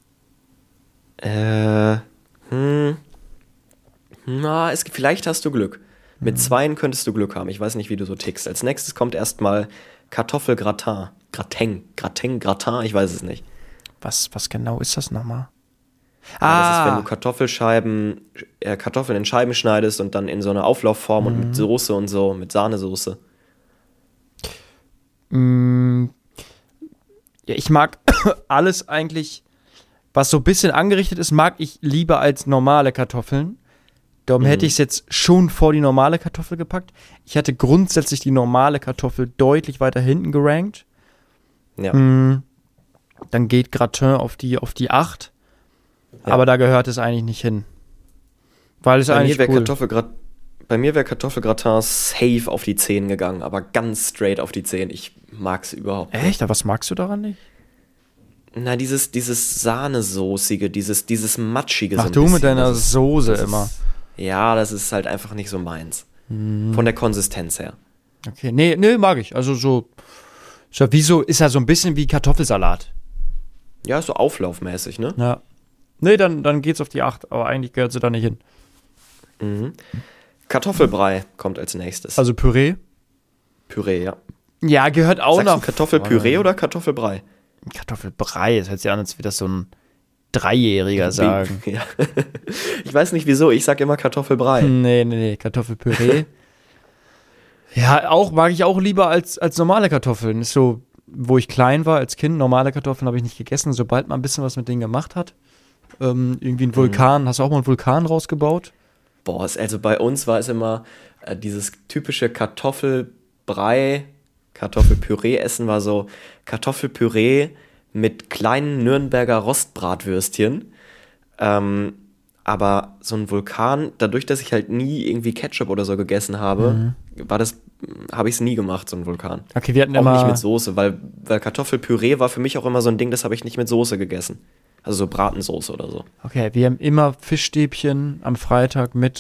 Äh, hm. Na, es, vielleicht hast du Glück. Mit zweien könntest du Glück haben. Ich weiß nicht, wie du so tickst. Als nächstes kommt erstmal Kartoffelgratin. Gratin. Gratin, Gratin, ich weiß es nicht. Was, was genau ist das nochmal? Ja, das ist, wenn du Kartoffelscheiben, äh, Kartoffeln in Scheiben schneidest und dann in so eine Auflaufform und mit Soße und so, mit Sahnesoße. Mm, ja, ich mag alles eigentlich, was so ein bisschen angerichtet ist, mag ich lieber als normale Kartoffeln. Darum hätte ich es jetzt schon vor die normale Kartoffel gepackt. Ich hätte grundsätzlich die normale Kartoffel deutlich weiter hinten gerankt. Ja. Mm, dann geht Gratin auf die, auf die acht. Ja. Aber da gehört es eigentlich nicht hin. Weil es Bei mir eigentlich wäre cool. Kartoffelgrat bei mir wäre Kartoffelgratin safe auf die zehn gegangen, aber ganz straight auf die zehn. Ich mag's überhaupt nicht. Echt? Aber was magst du daran nicht? Na, dieses, dieses Sahnesoßige, dieses, dieses Matschige. Mach so ein du mit bisschen, deiner das ist- Soße das immer. Ist, ja, das ist halt einfach nicht so meins. Von der Konsistenz her. Okay, nee, nee, mag ich. Also so, so wie so, ist ja so ein bisschen wie Kartoffelsalat. Ja, so auflaufmäßig, ne? Ja. Nee, dann, dann geht's auf die acht, aber eigentlich gehört sie da nicht hin. Mhm. Kartoffelbrei kommt als nächstes. Also Püree? Püree, ja. Ja, gehört auch Sagst noch. du Kartoffelpüree oder Kartoffelbrei? Kartoffelbrei, das hört sich an, als würde das so ein Dreijähriger sagen. Ja. Ich weiß nicht wieso, ich sag immer Kartoffelbrei. Nee, nee, nee, Kartoffelpüree. Ja, auch mag ich auch lieber als, als normale Kartoffeln. Ist so, wo ich klein war als Kind, normale Kartoffeln habe ich nicht gegessen. Sobald man ein bisschen was mit denen gemacht hat, ähm, irgendwie ein Vulkan, hast du auch mal einen Vulkan rausgebaut? Boah, es- also bei uns war es immer äh, dieses typische Kartoffelbrei, Kartoffelpüree-Essen war so Kartoffelpüree mit kleinen Nürnberger Rostbratwürstchen. Ähm, aber so ein Vulkan, dadurch, dass ich halt nie irgendwie Ketchup oder so gegessen habe, war das, habe ich es nie gemacht, so ein Vulkan. Okay, wir hatten Auch immer. nicht mit Soße, weil, weil Kartoffelpüree war für mich auch immer so ein Ding, das habe ich nicht mit Soße gegessen. Also so Bratensoße oder so. Okay, wir haben immer Fischstäbchen am Freitag mit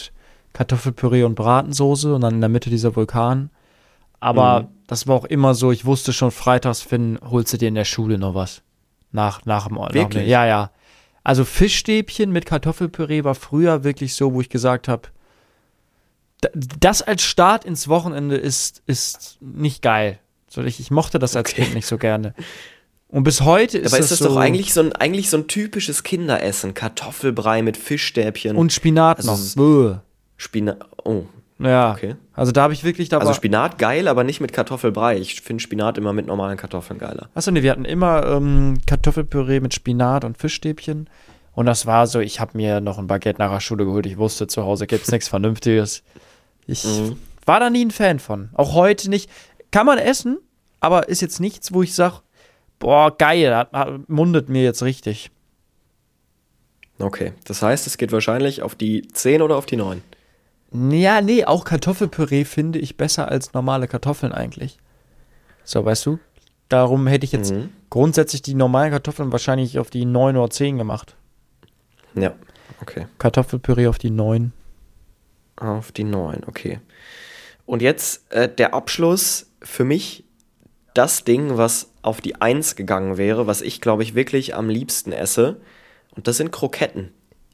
Kartoffelpüree und Bratensoße und dann in der Mitte dieser Vulkan. Aber mhm. das war auch immer so, ich wusste schon, freitags, Finn, holst du dir in der Schule noch was. Nach, nach dem Ort. Wirklich? Ja, ja. Also Fischstäbchen mit Kartoffelpüree war früher wirklich so, wo ich gesagt habe, das als Start ins Wochenende ist, ist nicht geil. So, ich, ich mochte das als okay. Kind nicht so gerne. Und bis heute ist Aber das ist das so, doch eigentlich so, ein, eigentlich so ein typisches Kinderessen. Kartoffelbrei mit Fischstäbchen. Und Spinat also noch. Spinat, oh. Ja, okay. Also da habe ich wirklich dabei. Also Spinat geil, aber nicht mit Kartoffelbrei. Ich finde Spinat immer mit normalen Kartoffeln geiler. Achso, nee, wir hatten immer ähm, Kartoffelpüree mit Spinat und Fischstäbchen. Und das war so, ich habe mir noch ein Baguette nach der Schule geholt. Ich wusste, zu Hause gibt es nichts Vernünftiges. Ich mhm. war da nie ein Fan von. Auch heute nicht. Kann man essen, aber ist jetzt nichts, wo ich sage, boah, geil, hat, hat, mundet mir jetzt richtig. Okay, das heißt, es geht wahrscheinlich auf die zehn oder auf die neun? Ja, nee, auch Kartoffelpüree finde ich besser als normale Kartoffeln eigentlich. So, weißt du? Darum hätte ich jetzt mhm. grundsätzlich die normalen Kartoffeln wahrscheinlich auf die neun oder zehn gemacht. Ja, okay. Kartoffelpüree auf die neun. Auf die neun, okay. Und jetzt äh, der Abschluss für mich, das Ding, was auf die eins gegangen wäre, was ich, glaube ich, wirklich am liebsten esse. Und das sind Kroketten.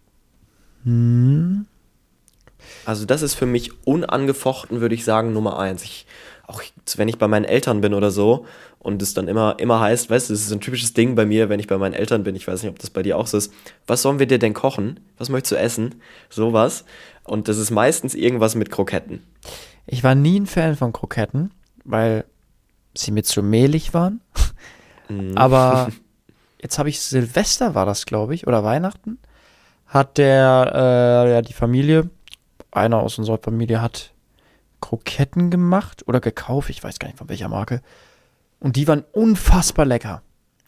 Hm. Also das ist für mich unangefochten, würde ich sagen, Nummer eins. Ich, auch wenn ich bei meinen Eltern bin oder so und es dann immer, immer heißt, weißt du, das ist ein typisches Ding bei mir, wenn ich bei meinen Eltern bin, ich weiß nicht, ob das bei dir auch so ist, was sollen wir dir denn kochen? Was möchtest du essen? Sowas. Und das ist meistens irgendwas mit Kroketten. Ich war nie ein Fan von Kroketten, weil sie mir zu mehlig waren. Mm. Aber jetzt habe ich Silvester, war das, glaube ich, oder Weihnachten, hat der, äh, ja, die Familie, einer aus unserer Familie hat Kroketten gemacht oder gekauft, ich weiß gar nicht von welcher Marke. Und die waren unfassbar lecker.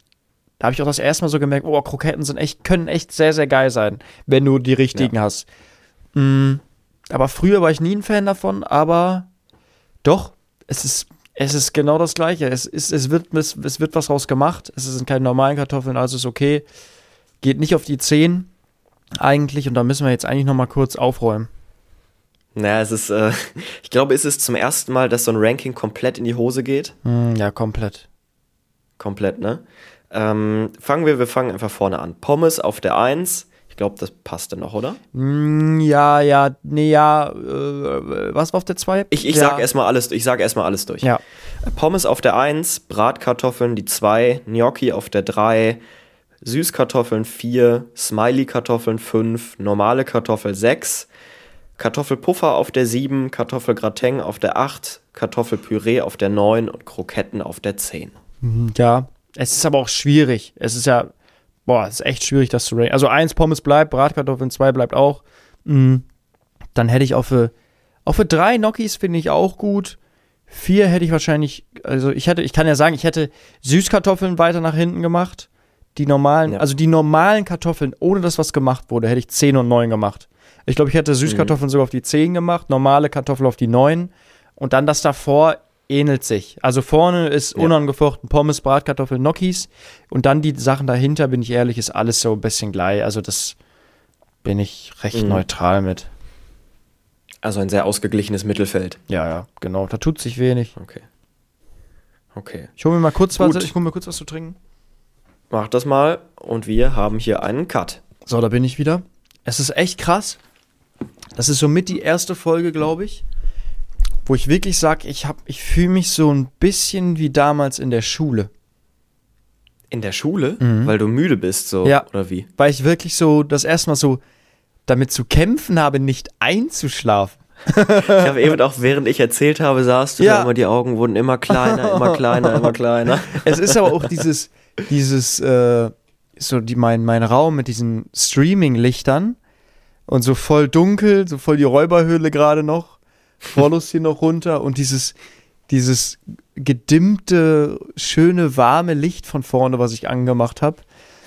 Da habe ich auch das erste Mal so gemerkt, oh, Kroketten sind echt, können echt sehr, sehr geil sein, wenn du die richtigen ja. hast. Mm, aber früher war ich nie ein Fan davon, aber doch, es ist, es ist genau das Gleiche. Es, ist, es, wird, es, es wird was raus gemacht. Es sind keine normalen Kartoffeln, also ist okay. Geht nicht auf die zehn eigentlich und da müssen wir jetzt eigentlich noch mal kurz aufräumen. Naja, es ist, äh, ich glaube, es ist zum ersten Mal, dass so ein Ranking komplett in die Hose geht. Mm, ja, komplett. Komplett, ne? Ähm, fangen wir, wir fangen einfach vorne an. Pommes auf der eins. Ich glaube, das passte noch, oder? Mm, ja, ja, nee, ja. Äh, was war auf der zwei? Ich, ich ja. sag erstmal alles, ich sag erstmal alles durch. Ja. Pommes auf der eins, Bratkartoffeln die zwei, Gnocchi auf der drei, Süßkartoffeln vier, Smiley-Kartoffeln fünf, normale Kartoffel sechs, Kartoffelpuffer auf der sieben, Kartoffelgratin auf der acht, Kartoffelpüree auf der neun und Kroketten auf der zehn. Ja, es ist aber auch schwierig. Es ist ja, boah, es ist echt schwierig, das zu ranken. Also eins Pommes bleibt, Bratkartoffeln zwei bleibt auch. Mhm. Dann hätte ich auch für, auch für drei Gnocchis finde ich auch gut. Vier hätte ich wahrscheinlich, also ich hätte, ich kann ja sagen, ich hätte Süßkartoffeln weiter nach hinten gemacht. Die normalen, ja. also die normalen Kartoffeln, ohne dass was gemacht wurde, hätte ich zehn und neun gemacht. Ich glaube, ich hätte Süßkartoffeln mhm. sogar auf die zehn gemacht, normale Kartoffeln auf die neun und dann das davor ähnelt sich. Also vorne ist ja. unangefochten Pommes, Bratkartoffeln, Gnocchis und dann die Sachen dahinter, bin ich ehrlich, ist alles so ein bisschen gleich. Also das bin ich recht mhm. neutral mit. Also ein sehr ausgeglichenes Mittelfeld. Ja, ja, genau. Da tut sich wenig. Okay. Okay. Ich hole mir mal kurz was, ich hole mir kurz was zu trinken. Mach das mal und wir haben hier einen Cut. So, da bin ich wieder. Es ist echt krass. Das ist somit die erste Folge, glaube ich, wo ich wirklich sage, ich, ich fühle mich so ein bisschen wie damals in der Schule. In der Schule? Mhm. Weil du müde bist, so, ja, oder wie? Weil ich wirklich so das erste Mal so damit zu kämpfen habe, nicht einzuschlafen. Ich habe eben auch, während ich erzählt habe, sahst du ja. da immer, die Augen wurden immer kleiner, immer kleiner, immer kleiner. Es ist aber auch dieses, dieses, äh, so die, mein, mein Raum mit diesen Streaming-Lichtern und so voll dunkel, so voll die Räuberhöhle gerade noch, Rollos hier noch runter und dieses, dieses gedimmte, schöne, warme Licht von vorne, was ich angemacht habe.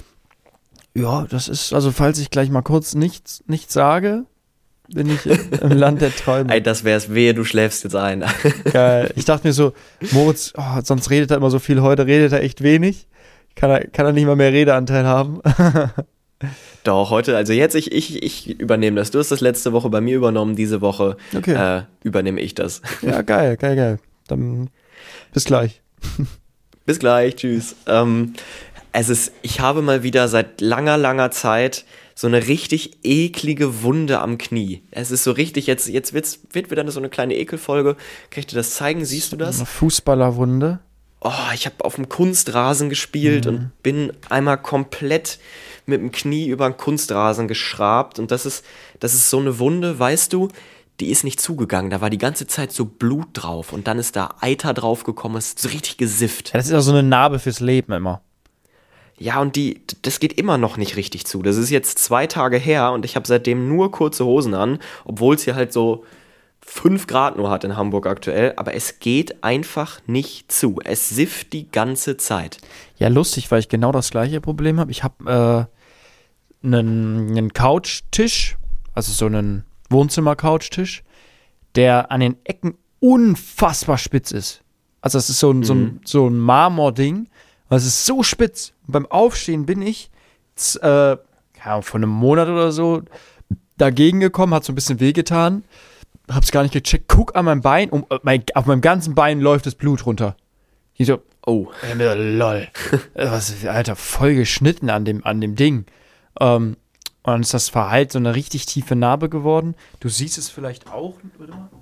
Ja, das ist, also falls ich gleich mal kurz nichts, nichts sage, bin ich im Land der Träume. Ey, das wär's, wehe, du schläfst jetzt ein. Geil. Ich dachte mir so, Moritz, oh, sonst redet er immer so viel, heute redet er echt wenig. Kann er, kann er nicht mal mehr Redeanteil haben. Doch, heute, also jetzt, ich, ich, ich übernehme das. Du hast das letzte Woche bei mir übernommen, diese Woche Okay. äh, übernehme ich das. Ja, geil, geil, geil. Dann bis gleich. Bis gleich, tschüss. Ähm, es ist, ich habe mal wieder seit langer, langer Zeit so eine richtig eklige Wunde am Knie. Es ist so richtig, jetzt, jetzt wird's, wird wieder so eine kleine Ekelfolge. Kann ich dir das zeigen? Siehst du das? Eine Fußballerwunde. Oh, ich habe auf dem Kunstrasen gespielt Mhm. und bin einmal komplett mit dem Knie über den Kunstrasen geschrabt. Und das ist, das ist so eine Wunde, weißt du, die ist nicht zugegangen. Da war die ganze Zeit so Blut drauf und dann ist da Eiter drauf gekommen, es ist so richtig gesifft. Ja, das ist ja so eine Narbe fürs Leben immer. Ja, und die, das geht immer noch nicht richtig zu. Das ist jetzt zwei Tage her und ich habe seitdem nur kurze Hosen an, obwohl es hier halt so fünf Grad nur hat in Hamburg aktuell. Aber es geht einfach nicht zu. Es sifft die ganze Zeit. Ja, lustig, weil ich genau das gleiche Problem habe. Ich habe äh, einen, einen Couchtisch, also so einen Wohnzimmer-Couchtisch, der an den Ecken unfassbar spitz ist. Also es ist so ein, so ein, so ein Marmording. Und es ist so spitz. Und beim Aufstehen bin ich z- äh, ja, vor einem Monat oder so dagegen gekommen, hat so ein bisschen wehgetan. Hab's gar nicht gecheckt. Guck an meinem Bein, um, mein, auf meinem ganzen Bein läuft das Blut runter. Ich so, Oh, ja, mir so, lol. Was, Alter, voll geschnitten an dem, an dem Ding. Ähm, und dann ist das verheilt so eine richtig tiefe Narbe geworden. Du siehst es vielleicht auch. Warte mal.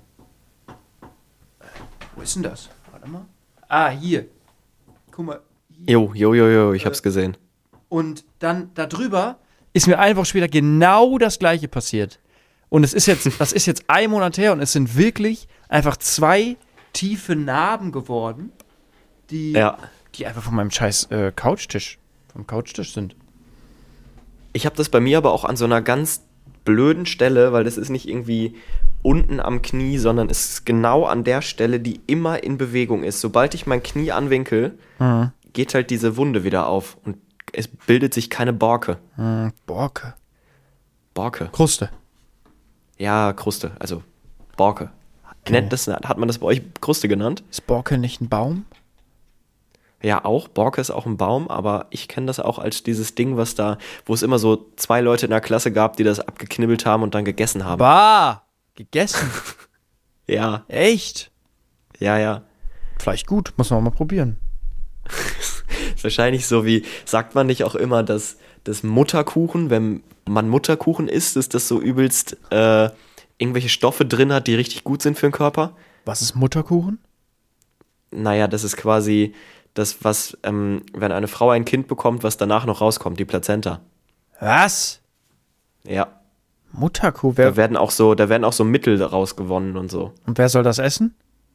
Wo ist denn das? Warte mal. Ah, hier. Guck mal. Hier. jo, jo, jo, jo, ich hab's gesehen. Und dann darüber ist mir eine Woche später genau das gleiche passiert. Und es ist jetzt, das ist jetzt ein Monat her und es sind wirklich einfach zwei tiefe Narben geworden, die, Ja. die einfach von meinem scheiß äh, Couchtisch, vom Couchtisch sind. Ich habe das bei mir aber auch an so einer ganz blöden Stelle, weil das ist nicht irgendwie unten am Knie, sondern es ist genau an der Stelle, die immer in Bewegung ist. Sobald ich mein Knie anwinkel, Mhm. geht halt diese Wunde wieder auf und es bildet sich keine Borke. Mhm. Borke. Borke. Kruste. Ja, Kruste, also Borke. Nennt das, hat man das bei euch Kruste genannt? Ist Borke nicht ein Baum? Ja, auch. Borke ist auch ein Baum, aber ich kenne das auch als dieses Ding, was da, wo es immer so zwei Leute in der Klasse gab, die das abgeknibbelt haben und dann gegessen haben. Bah! Gegessen. Ja, Echt? ja, ja. Vielleicht gut, muss man mal probieren. Ist wahrscheinlich so wie, sagt man nicht auch immer, dass das Mutterkuchen, wenn man Mutterkuchen isst, ist das so übelst äh, irgendwelche Stoffe drin hat, die richtig gut sind für den Körper? Was ist Mutterkuchen? Naja, das ist quasi das, was, ähm, wenn eine Frau ein Kind bekommt, was danach noch rauskommt, die Plazenta. Was? Ja. Mutterkuh? Da Wer, werden auch so, da werden auch so Mittel daraus gewonnen und so. und wer soll das essen?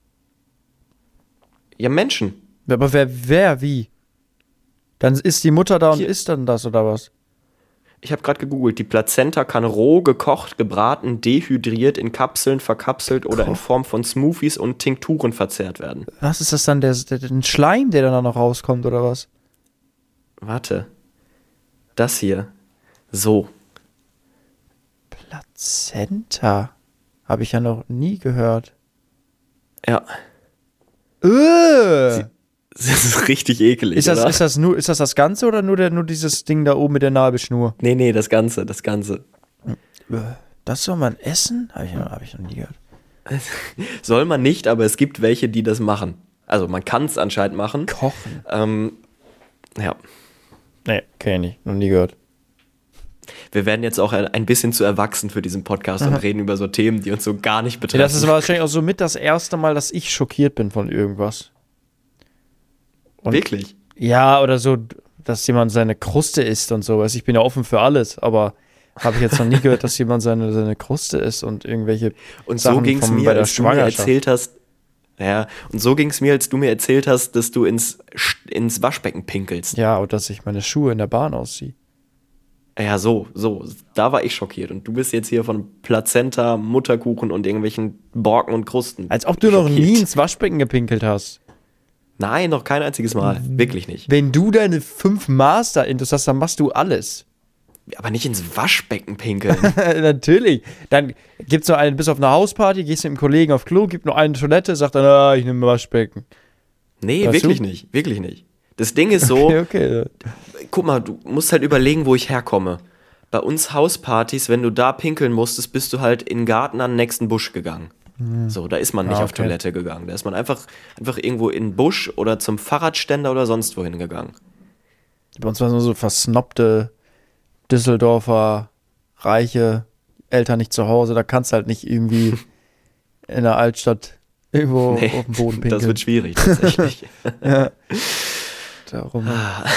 Ja, Menschen. Aber wer, wer, wie? Dann ist die Mutter da und Hier. isst dann das, oder was? Ich habe gerade gegoogelt, die Plazenta kann roh, gekocht, gebraten, dehydriert, in Kapseln, verkapselt oder in Koch. Form von Smoothies und Tinkturen verzehrt werden. Was ist das dann, der, der, der Schleim, der dann da noch rauskommt, oder was? Warte. Das hier. So. Plazenta. Habe ich ja noch nie gehört. Ja. Äh. Das ist richtig ekelig, Ist das, oder? ist das nur, ist das das Ganze oder nur, der, nur dieses Ding da oben mit der Nabelschnur? Nee, nee, das Ganze, das Ganze. Äh, Das soll man essen? Habe ich, noch- hab ich noch nie gehört. Soll man nicht, aber es gibt welche, die das machen. Also man kann es anscheinend machen. Kochen? Ähm, ja. Nee, kenn ich nicht. Noch nie gehört. Wir werden jetzt auch ein ein bisschen zu erwachsen für diesen Podcast und reden über so Themen, die uns so gar nicht Ja, betreffen. das ist wahrscheinlich auch so mit das erste Mal, dass ich schockiert bin von irgendwas. Und- Wirklich? Ja, oder so, dass jemand seine Kruste isst und sowas. Ich bin ja offen für alles, aber habe ich jetzt noch nie gehört, dass jemand seine, seine Kruste isst und irgendwelche Und so Sachen ging es vom- mir, bei der als du mir Schwangerschaft. erzählt hast, ja, und so ging es mir, als du mir erzählt hast, dass du ins, Sch- ins Waschbecken pinkelst. Ja, oder dass ich meine Schuhe in der Bahn ausziehe. Ja, so, so, da war ich schockiert. Und du bist jetzt hier von Plazenta, Mutterkuchen und irgendwelchen Borken und Krusten. Als ob du noch schockiert. nie ins Waschbecken gepinkelt hast. Nein, noch kein einziges Mal. Wirklich nicht. Wenn du deine fünf Master-Intos hast, dann machst du alles. Aber nicht ins Waschbecken pinkeln. Natürlich. Dann gibt's noch einen, bis auf eine Hausparty, gehst mit einem Kollegen auf Klo, gibt noch eine Toilette, sagt dann, ah, ich nehme ein Waschbecken. Nee, Weißt wirklich du? nicht. Wirklich nicht. Das Ding ist so, Okay, okay. guck mal, du musst halt überlegen, wo ich herkomme. bei uns Hauspartys, wenn du da pinkeln musstest, bist du halt in den Garten an den nächsten Busch gegangen. Mhm. So, da ist man nicht ah, okay. auf Toilette gegangen. Da ist man einfach, einfach irgendwo in den Busch oder zum Fahrradständer oder sonst wohin gegangen. Bei uns waren so versnobte Düsseldorfer, reiche Eltern nicht zu Hause. Da kannst du halt nicht irgendwie in der Altstadt irgendwo nee, auf dem Boden pinkeln. Das wird schwierig, tatsächlich. Ja. Darum.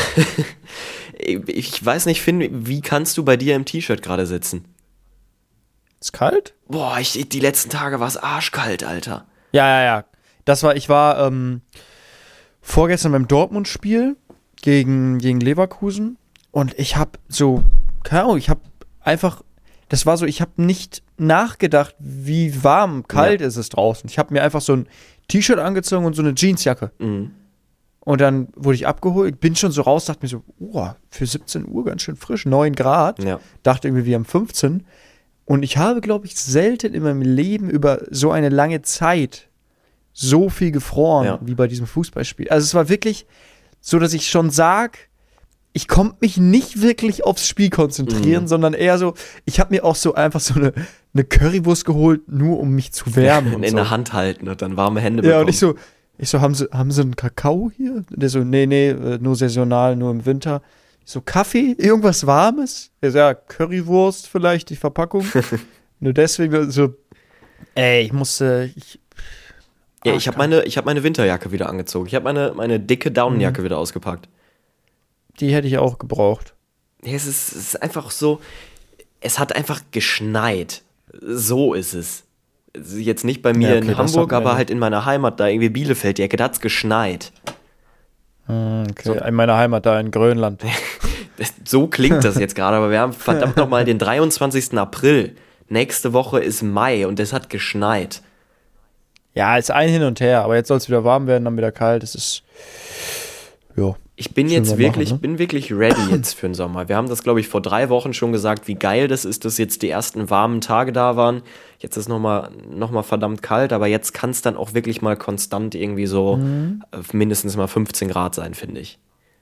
Ich weiß nicht, Finn, wie kannst du bei dir im T-Shirt gerade sitzen? Ist kalt? Boah, ich, die letzten Tage war es arschkalt, Alter. Ja, ja, ja. Das war, ich war ähm, vorgestern beim Dortmund-Spiel gegen, gegen Leverkusen und ich hab so, keine Ahnung, ich hab einfach, das war so, ich hab nicht nachgedacht, wie warm, kalt ja. ist es draußen. Ich hab mir einfach so ein T-Shirt angezogen und so eine Jeansjacke. Mhm. Und dann wurde ich abgeholt, bin schon so raus, dachte mir so, oh, für siebzehn Uhr ganz schön frisch, neun Grad. Ja. Dachte irgendwie, wir haben fünfzehn. Und ich habe, glaube ich, selten in meinem Leben über so eine lange Zeit so viel gefroren, ja. wie bei diesem Fußballspiel. Also es war wirklich so, dass ich schon sage, ich konnte mich nicht wirklich aufs Spiel konzentrieren, mhm. sondern eher so, ich habe mir auch so einfach so eine, eine Currywurst geholt, nur um mich zu wärmen. in und so. der Hand halten und dann warme Hände bekommen. Ja, und ich so, ich so, haben Sie, haben Sie einen Kakao hier? Der so, nee, nee, nur saisonal, nur im Winter. Ich so, Kaffee? Irgendwas Warmes? Er so, ja, Currywurst vielleicht, die Verpackung. Nur deswegen so, ey, ich musste, ich, Ja, ich habe meine, ich hab meine Winterjacke wieder angezogen. Ich habe meine, meine dicke Daunenjacke mhm. wieder ausgepackt. Die hätte ich auch gebraucht. Ja, es ist, es ist einfach so, es hat einfach geschneit. So ist es. Jetzt nicht bei mir ja, okay, in Hamburg, aber halt in meiner Heimat, da irgendwie Bielefeld, die Ecke, da hat's geschneit. Okay, so. In meiner Heimat da in Grönland. So klingt das jetzt gerade, aber wir haben verdammt nochmal den dreiundzwanzigsten April. Nächste Woche ist Mai und es hat geschneit. Ja, ist ein Hin und Her, aber jetzt soll es wieder warm werden, dann wieder kalt. Es ist, ja. Ich bin jetzt wirklich, machen, ne? bin wirklich ready jetzt für den Sommer. Wir haben das, glaube ich, vor drei Wochen schon gesagt, wie geil das ist, dass jetzt die ersten warmen Tage da waren. Jetzt ist nochmal noch mal verdammt kalt, aber jetzt kann es dann auch wirklich mal konstant irgendwie so mhm. mindestens mal fünfzehn Grad sein, finde ich.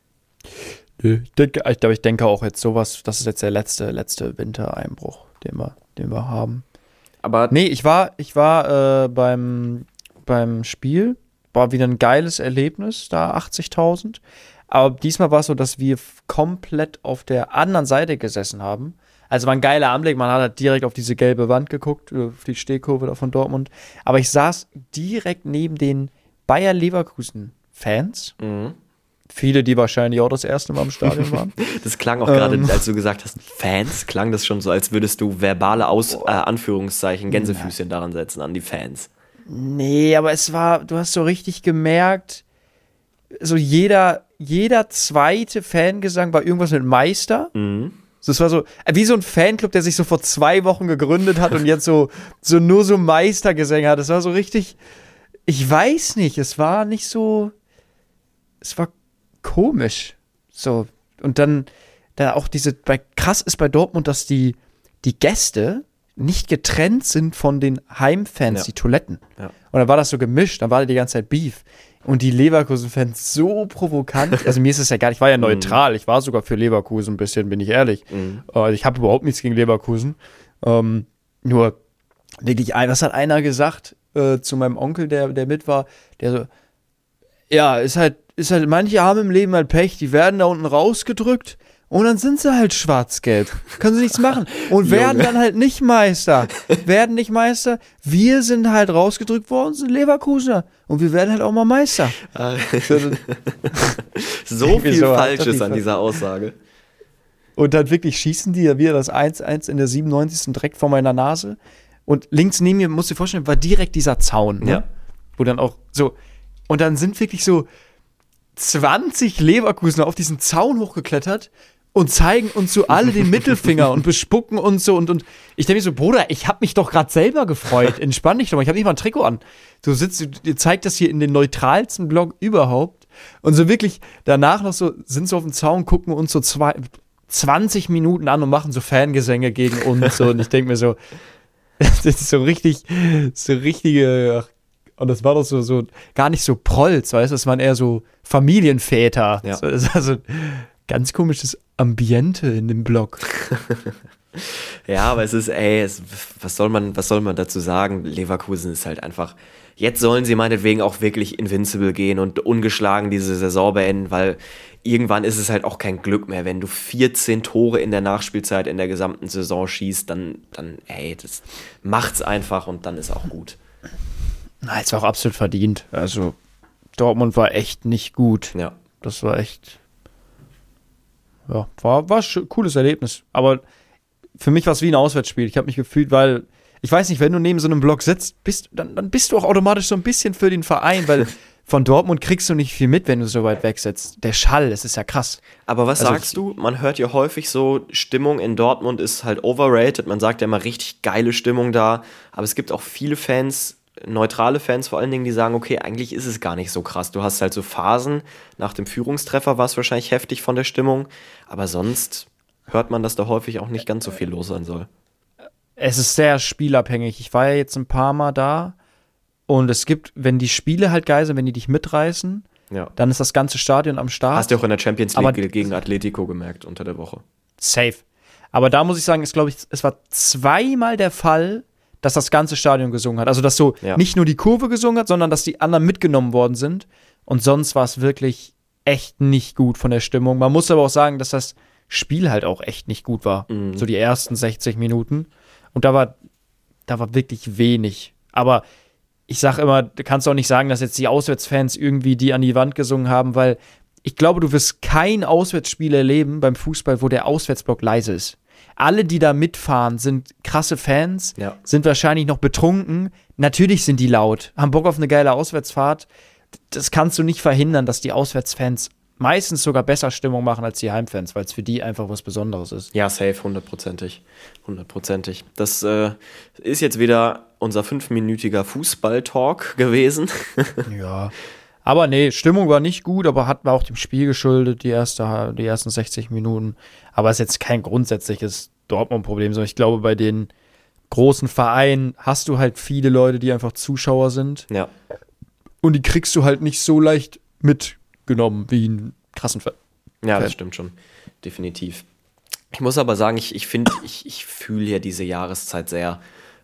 Ich denke, ich glaube, ich denke auch jetzt sowas, das ist jetzt der letzte, letzte Wintereinbruch, den wir, den wir haben. Aber nee, ich war, ich war äh, beim, beim Spiel, war wieder ein geiles Erlebnis, da achtzigtausend. Aber diesmal war es so, dass wir komplett auf der anderen Seite gesessen haben. Also war ein geiler Anblick, man hat halt direkt auf diese gelbe Wand geguckt, auf die Stehkurve da von Dortmund. Aber ich saß direkt neben den Bayer-Leverkusen-Fans. Mhm. Viele, die wahrscheinlich auch das erste Mal im Stadion waren. Das klang auch gerade, ähm. als du gesagt hast, Fans, klang das schon so, als würdest du verbale Aus, äh, Anführungszeichen, Gänsefüßchen daran setzen, an die Fans. Nee, aber es war, du hast so richtig gemerkt, so jeder, jeder zweite Fangesang war irgendwas mit Meister. Mhm. Das war so, wie so ein Fanclub, der sich so vor zwei Wochen gegründet hat und jetzt so, so nur so Meistergesänge hat. Das war so richtig, ich weiß nicht, es war nicht so, es war komisch. So, und dann, dann auch diese, bei, krass ist bei Dortmund, dass die, die Gäste nicht getrennt sind von den Heimfans, ja. die Toiletten. Ja. Und dann war das so gemischt, dann war da die ganze Zeit Beef. Und die Leverkusen-Fans so provokant. Also mir ist es ja gar nicht, ich war ja neutral. Ich war sogar für Leverkusen ein bisschen, bin ich ehrlich. Mhm. Uh, ich habe überhaupt nichts gegen Leverkusen. Um, nur, wirklich, ein, was hat einer gesagt äh, zu meinem Onkel, der, der mit war, der so, ja, ist halt, ist halt, manche haben im Leben halt Pech, die werden da unten rausgedrückt und dann sind sie halt schwarz-gelb. Können sie nichts machen. Und werden dann halt nicht Meister. Werden nicht Meister. Wir sind halt rausgedrückt worden, sind Leverkusener. Und wir werden halt auch mal Meister. So viel so Falsches an dieser Aussage. Und dann wirklich schießen die ja wieder das eins eins in der siebenundneunzigsten direkt vor meiner Nase. Und links neben mir, musst du dir vorstellen, war direkt dieser Zaun. Ne? Ja. Wo dann auch so, und dann sind wirklich so zwanzig Leverkusener auf diesen Zaun hochgeklettert und zeigen uns so alle den Mittelfinger und bespucken uns so. Und, und ich denke mir so, Bruder, ich habe mich doch gerade selber gefreut. Entspann dich doch mal, ich habe nicht mal ein Trikot an. Du sitzt, ihr zeigt das hier in den neutralsten Blog überhaupt. Und so wirklich danach noch so, sind so auf dem Zaun, gucken uns so zwei, zwanzig Minuten an und machen so Fangesänge gegen uns. So. Und ich denke mir so, das ist so richtig, so richtige, und das war doch so, so gar nicht so Prolls, weißt du, das waren eher so Familienväter. Ja. So, also, Ganz komisches Ambiente in dem Block. Ja, aber es ist, ey, es, was soll man, was soll man dazu sagen? Leverkusen ist halt einfach, jetzt sollen sie meinetwegen auch wirklich invincible gehen und ungeschlagen diese Saison beenden, weil irgendwann ist es halt auch kein Glück mehr. Wenn du vierzehn Tore in der Nachspielzeit in der gesamten Saison schießt, dann, dann, ey, das macht's einfach und dann ist auch gut. Na, ist auch absolut verdient. Also, Dortmund war echt nicht gut. Ja. Das war echt, ja, war, war ein cooles Erlebnis. Aber für mich war es wie ein Auswärtsspiel. Ich habe mich gefühlt, weil, ich weiß nicht, wenn du neben so einem Block sitzt, bist, dann, dann bist du auch automatisch so ein bisschen für den Verein, weil von Dortmund kriegst du nicht viel mit, wenn du so weit weg sitzt. Der Schall, das ist ja krass. Aber was Also sagst du? Man hört ja häufig so, Stimmung in Dortmund ist halt overrated. Man sagt ja immer richtig geile Stimmung da. Aber es gibt auch viele Fans, neutrale Fans vor allen Dingen, die sagen, okay, eigentlich ist es gar nicht so krass. Du hast halt so Phasen. Nach dem Führungstreffer war es wahrscheinlich heftig von der Stimmung. Aber sonst hört man, dass da häufig auch nicht ganz so viel los sein soll. Es ist sehr spielabhängig. Ich war ja jetzt ein paar Mal da und es gibt, wenn die Spiele halt geil sind, wenn die dich mitreißen, Ja. dann ist das ganze Stadion am Start. Hast du auch in der Champions League Aber- gegen Atletico gemerkt unter der Woche. Safe. Aber da muss ich sagen, ist, glaube ich, es war zweimal der Fall, dass das ganze Stadion gesungen hat. Also, dass so Ja. nicht nur die Kurve gesungen hat, sondern dass die anderen mitgenommen worden sind. Und sonst war es wirklich echt nicht gut von der Stimmung. Man muss aber auch sagen, dass das Spiel halt auch echt nicht gut war. Mhm. So die ersten sechzig Minuten. Und da war, da war wirklich wenig. Aber ich sag immer, du kannst auch nicht sagen, dass jetzt die Auswärtsfans irgendwie die an die Wand gesungen haben, weil ich glaube, du wirst kein Auswärtsspiel erleben beim Fußball, wo der Auswärtsblock leise ist. Alle, die da mitfahren, sind krasse Fans, Ja. sind wahrscheinlich noch betrunken. Natürlich sind die laut, haben Bock auf eine geile Auswärtsfahrt. Das kannst du nicht verhindern, dass die Auswärtsfans meistens sogar besser Stimmung machen als die Heimfans, weil es für die einfach was Besonderes ist. Ja, safe, hundertprozentig. Hundertprozentig. Das äh, ist jetzt wieder unser fünfminütiger Fußball-Talk gewesen. Ja. Aber nee, Stimmung war nicht gut, aber hat war auch dem Spiel geschuldet, die, erste, die ersten sechzig Minuten. Aber es ist jetzt kein grundsätzliches Dortmund-Problem, sondern ich glaube, bei den großen Vereinen hast du halt viele Leute, die einfach Zuschauer sind. Ja. Und die kriegst du halt nicht so leicht mitgenommen wie einen krassen Fan. Ja, das Fan. stimmt schon. Definitiv. Ich muss aber sagen, ich, ich finde, ich, ich fühle ja diese Jahreszeit sehr,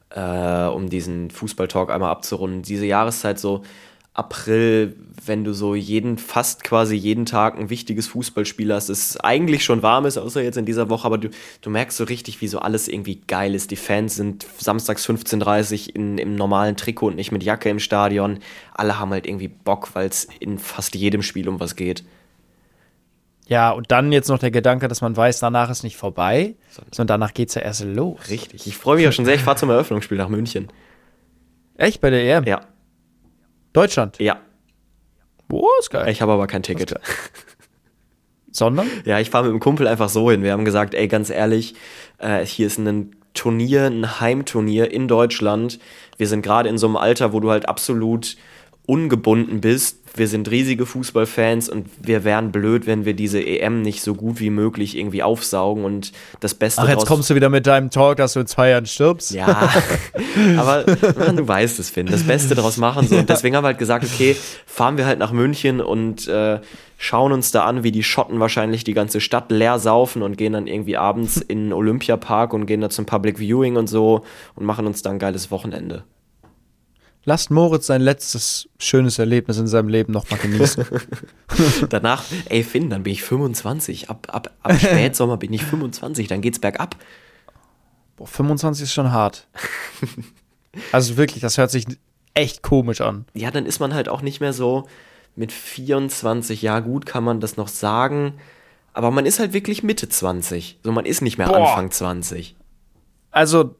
äh, um diesen Fußball-Talk einmal abzurunden. Diese Jahreszeit so April, wenn du so jeden, fast quasi jeden Tag ein wichtiges Fußballspiel hast, es eigentlich schon warm ist, außer jetzt in dieser Woche, aber du, du merkst so richtig, wie so alles irgendwie geil ist. Die Fans sind samstags fünfzehn Uhr dreißig in, im normalen Trikot und nicht mit Jacke im Stadion. Alle haben halt irgendwie Bock, weil es in fast jedem Spiel um was geht. Ja, und dann jetzt noch der Gedanke, dass man weiß, danach ist nicht vorbei, sondern danach geht's ja erst los. Richtig. Ich freue mich ja schon sehr, ich fahre zum Eröffnungsspiel nach München. Echt, bei der E M? Ja, Deutschland? ja. Boah, ist geil. Ich habe aber kein Ticket. Sondern? Ja, ich fahre mit dem Kumpel einfach so hin. Wir haben gesagt, ey, ganz ehrlich, äh, hier ist ein Turnier, ein Heimturnier in Deutschland. Wir sind gerade in so einem Alter, wo du halt absolut ungebunden bist. Wir sind riesige Fußballfans und wir wären blöd, wenn wir diese E M nicht so gut wie möglich irgendwie aufsaugen und das Beste Ach, jetzt draus- kommst du wieder mit deinem Talk, dass du in zwei Jahren stirbst. Ja, aber man, du weißt es, Finn, das Beste draus machen. So. Und deswegen haben wir halt gesagt, okay, fahren wir halt nach München und äh, schauen uns da an, wie die Schotten wahrscheinlich die ganze Stadt leer saufen und gehen dann irgendwie abends in den Olympiapark und gehen da zum Public Viewing und so und machen uns dann ein geiles Wochenende. Lasst Moritz sein letztes schönes Erlebnis in seinem Leben nochmal genießen. Danach, ey Finn, dann bin ich fünfundzwanzig. Ab, ab, ab Spätsommer bin ich fünfundzwanzig, dann geht's bergab. Boah, fünfundzwanzig ist schon hart. Also wirklich, das hört sich echt komisch an. Ja, dann ist man halt auch nicht mehr so mit vierundzwanzig, ja gut, kann man das noch sagen, aber man ist halt wirklich Mitte zwanzig. So, man ist nicht mehr Boah. Anfang zwanzig. Also,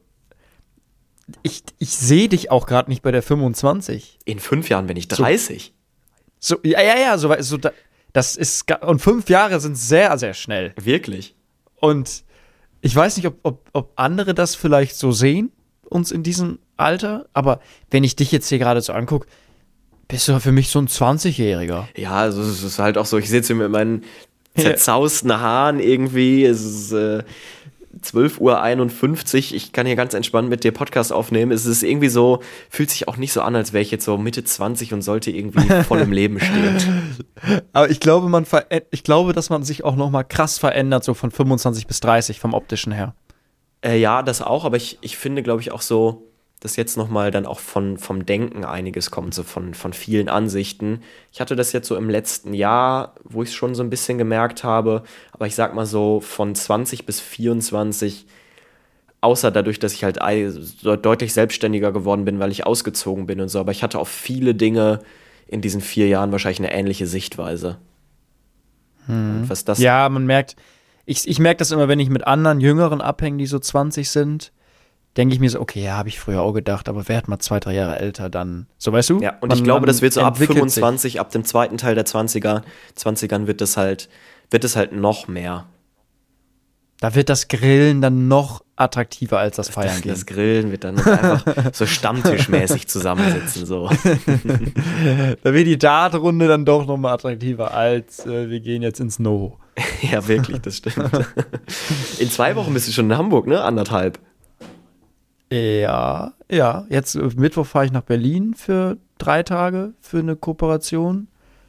ich, ich sehe dich auch gerade nicht bei der fünfundzwanzig. In fünf Jahren bin ich dreißig. So, ja, ja, ja, so, so da, das ist, ga- und fünf Jahre sind sehr, sehr schnell. Wirklich. Und ich weiß nicht, ob, ob, ob andere das vielleicht so sehen, uns in diesem Alter, aber wenn ich dich jetzt hier gerade so angucke, bist du für mich so ein zwanzigjähriger. Ja, also es ist halt auch so, ich sitze mit meinen zerzausten Haaren irgendwie, es ist, äh, zwölf Uhr einundfünfzig, ich kann hier ganz entspannt mit dir Podcast aufnehmen. Es ist irgendwie so, fühlt sich auch nicht so an, als wäre ich jetzt so Mitte zwanzig und sollte irgendwie voll im Leben stehen. Aber ich glaube, man ver- ich glaube, dass man sich auch noch mal krass verändert, so von fünfundzwanzig bis dreißig vom optischen her. Äh, ja, das auch, aber ich, ich finde, glaube ich, auch so, dass jetzt nochmal dann auch von, vom Denken einiges kommt, so von, von vielen Ansichten. Ich hatte das jetzt so im letzten Jahr, wo ich es schon so ein bisschen gemerkt habe, aber ich sag mal so von zwanzig bis vierundzwanzig, außer dadurch, dass ich halt so deutlich selbstständiger geworden bin, weil ich ausgezogen bin und so, aber ich hatte auf viele Dinge in diesen vier Jahren wahrscheinlich eine ähnliche Sichtweise. Hm. Und was das Ja, man merkt, ich, ich merke das immer, wenn ich mit anderen Jüngeren abhänge, die so zwanzig sind, denke ich mir so, okay, ja, habe ich früher auch gedacht, aber wer hat mal zwei, drei Jahre älter dann, so weißt du? Ja, und man, ich glaube, das wird so ab entwickelt fünfundzwanzig, sich. ab dem zweiten Teil der zwanziger, zwanzigern wird das halt, wird es halt noch mehr. Da wird das Grillen dann noch attraktiver als das Feiern Das, gehen. das Grillen wird dann einfach so stammtischmäßig zusammensitzen, so. Da wird die Dartrunde dann doch noch mal attraktiver als äh, wir gehen jetzt ins No. Ja, wirklich, das stimmt. In zwei Wochen bist du schon in Hamburg, ne? Anderthalb. Ja, ja. Jetzt äh, Mittwoch fahre ich nach Berlin für drei Tage für eine Kooperation.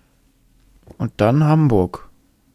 Und dann Hamburg.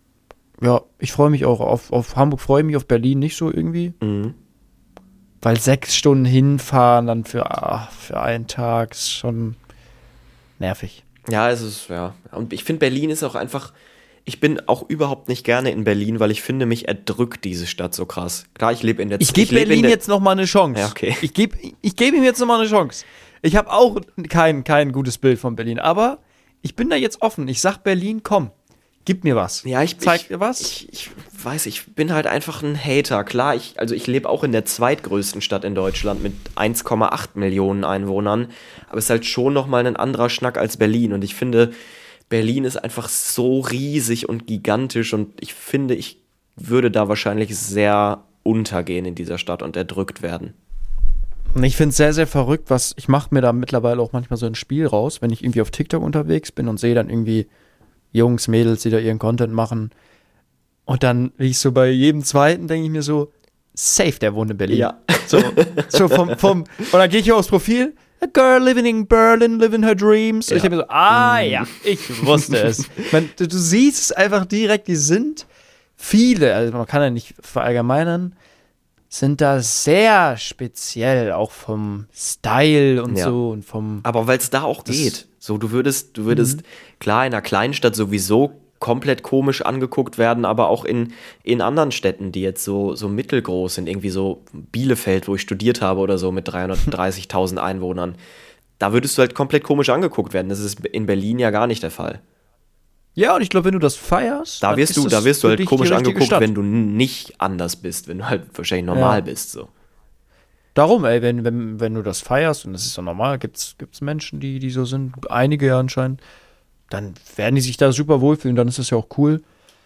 Ja, ich freue mich auch. Auf, auf Hamburg freue ich mich, auf Berlin nicht so irgendwie. Mhm. Weil sechs Stunden hinfahren dann für, ach, für einen Tag ist schon nervig. Ja, es ist, ja. Und ich finde, Berlin ist auch einfach, ich bin auch überhaupt nicht gerne in Berlin, weil ich finde, mich erdrückt diese Stadt so krass. Klar, ich lebe in der Ich gebe lebe in Berlin der- jetzt noch mal eine Chance. Ja, okay. Ich gebe ich geb ihm jetzt noch mal eine Chance. Ich habe auch kein, kein gutes Bild von Berlin, aber ich bin da jetzt offen. Ich sag Berlin, komm, gib mir was. Ja, ich Zeig ich, dir was. Ich, ich weiß, ich bin halt einfach ein Hater. Klar, ich, also ich lebe auch in der zweitgrößten Stadt in Deutschland mit eins Komma acht Millionen Einwohnern, aber es ist halt schon nochmal ein anderer Schnack als Berlin und ich finde, Berlin ist einfach so riesig und gigantisch und ich finde, ich würde da wahrscheinlich sehr untergehen in dieser Stadt und erdrückt werden. Und ich finde es sehr, sehr verrückt, was ich mache mir da mittlerweile auch manchmal so ein Spiel raus, wenn ich irgendwie auf TikTok unterwegs bin und sehe dann irgendwie Jungs, Mädels, die da ihren Content machen. Und dann, wie ich so bei jedem zweiten, denke ich mir so, safe, der wohnt in Berlin. Ja. So, so vom, vom, und dann gehe ich aufs Profil, a girl living in Berlin, living her dreams. Und ich Ja. denke mir so, ah ja, ich wusste es. Ich mein, du, du siehst es einfach direkt, die sind viele, also man kann ja nicht verallgemeinern, sind da sehr speziell, auch vom Style und Ja. so und vom. Aber weil es da auch Das- geht. So, du würdest, du würdest, klar, in einer Kleinstadt sowieso komplett komisch angeguckt werden, aber auch in, in anderen Städten, die jetzt so, so mittelgroß sind, irgendwie so Bielefeld, wo ich studiert habe oder so, mit dreihundertdreißigtausend Einwohnern, da würdest du halt komplett komisch angeguckt werden. Das ist in Berlin ja gar nicht der Fall. Ja, und ich glaube, wenn du das feierst, Da dann wirst ist du, das da wirst du für halt dich die komisch richtige angeguckt, Stadt. wenn du nicht anders bist, wenn du halt wahrscheinlich normal Ja. bist, so. Darum, ey, wenn, wenn, wenn du das feierst, und das ist so normal, gibt's, gibt's Menschen, die, die so sind, einige ja anscheinend, dann werden die sich da super wohlfühlen, dann ist das ja auch cool.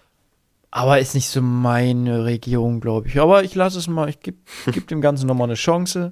Aber ist nicht so meine Region, glaube ich. Aber ich lasse es mal, ich gebe geb dem Ganzen nochmal eine Chance.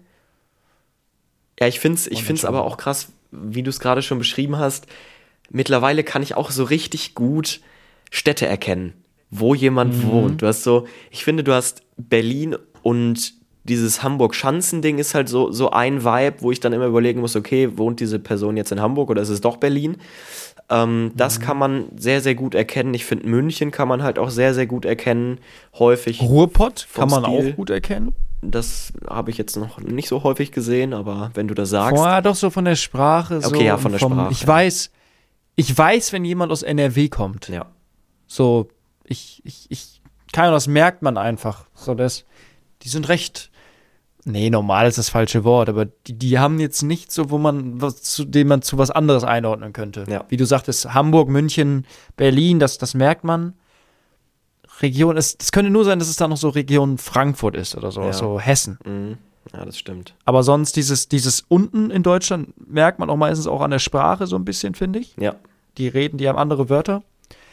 Ja, ich find's, ich Und find's dann aber schauen wir auch krass, wie du es gerade schon beschrieben hast. Mittlerweile kann ich auch so richtig gut Städte erkennen, wo jemand Mhm. wohnt. Du hast so, ich finde, du hast Berlin und dieses Hamburg-Schanzen-Ding ist halt so, so ein Vibe, wo ich dann immer überlegen muss, okay, wohnt diese Person jetzt in Hamburg oder ist es doch Berlin? Ähm, das Mhm. kann man sehr, sehr gut erkennen. Ich finde, München kann man halt auch sehr, sehr gut erkennen, häufig. Ruhrpott Vom kann man Stil. auch gut erkennen. Das habe ich jetzt noch nicht so häufig gesehen, aber wenn du das sagst. Vorher doch so von der Sprache. So Okay, ja, von und der vom, Sprache, Ich ja. weiß, ich weiß, wenn jemand aus N R W kommt. Ja. So, ich, ich, ich, keine Ahnung, das merkt man einfach. So, das, die sind recht, nee, normal ist das falsche Wort, aber die, die haben jetzt nicht so, wo man, was, zu dem man zu was anderes einordnen könnte. Ja. Wie du sagtest, Hamburg, München, Berlin, das, das merkt man. Region, es, es könnte nur sein, dass es da noch so Region Frankfurt ist oder so, Ja. so Hessen. Mhm. Ja, das stimmt. Aber sonst dieses, dieses unten in Deutschland merkt man auch meistens auch an der Sprache so ein bisschen, finde ich. Ja. Die reden, die haben andere Wörter.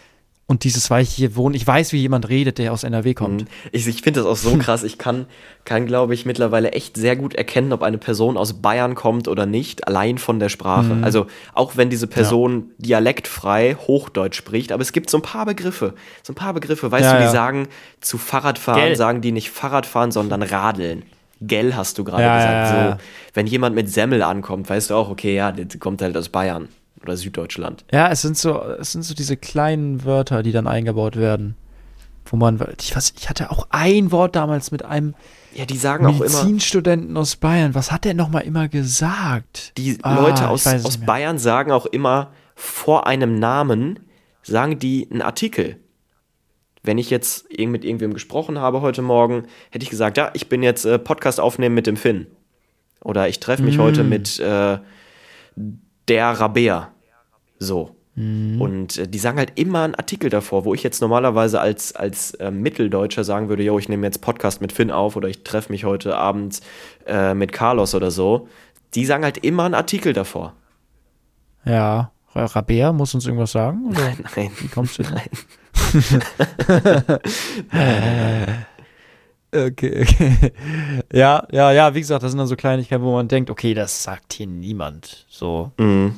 Und dieses, weil ich hier wohne, ich weiß, wie jemand redet, der aus N R W kommt. Ich, ich finde das auch so krass. Ich kann, kann glaube ich, mittlerweile echt sehr gut erkennen, ob eine Person aus Bayern kommt oder nicht, allein von der Sprache. Mhm. Also auch wenn diese Person ja. dialektfrei Hochdeutsch spricht, aber es gibt so ein paar Begriffe, so ein paar Begriffe, weißt ja, du, die ja. sagen, zu Fahrradfahren Gell. sagen die nicht Fahrradfahren, sondern Radeln. Gell, hast du gerade ja, gesagt. ja, ja. So, wenn jemand mit Semmel ankommt, weißt du auch, okay, ja, der kommt halt aus Bayern. Oder Süddeutschland. Ja, es sind so, es sind so diese kleinen Wörter, die dann eingebaut werden. Wo man, ich weiß, ich hatte auch ein Wort damals mit einem ja, die sagen auch immer, Medizinstudenten aus Bayern. Was hat der nochmal immer gesagt? Die ah, Leute aus, aus Bayern sagen auch immer, vor einem Namen sagen die einen Artikel. Wenn ich jetzt mit irgendwem gesprochen habe heute Morgen, hätte ich gesagt, ja, ich bin jetzt äh, Podcast aufnehmen mit dem Finn. Oder ich treffe mich mm. heute mit äh, der Rabea. So. Mhm. Und äh, die sagen halt immer einen Artikel davor, wo ich jetzt normalerweise als, als äh, Mitteldeutscher sagen würde, yo, ich nehme jetzt Podcast mit Finn auf oder ich treffe mich heute Abend äh, mit Carlos oder so. Die sagen halt immer einen Artikel davor. Ja. Rabea muss uns irgendwas sagen? Oder? Nein, nein. Wie kommst du? Nein. Okay, okay. Ja, ja, ja, wie gesagt, das sind dann so Kleinigkeiten, wo man denkt, okay, das sagt hier niemand. So. Mhm.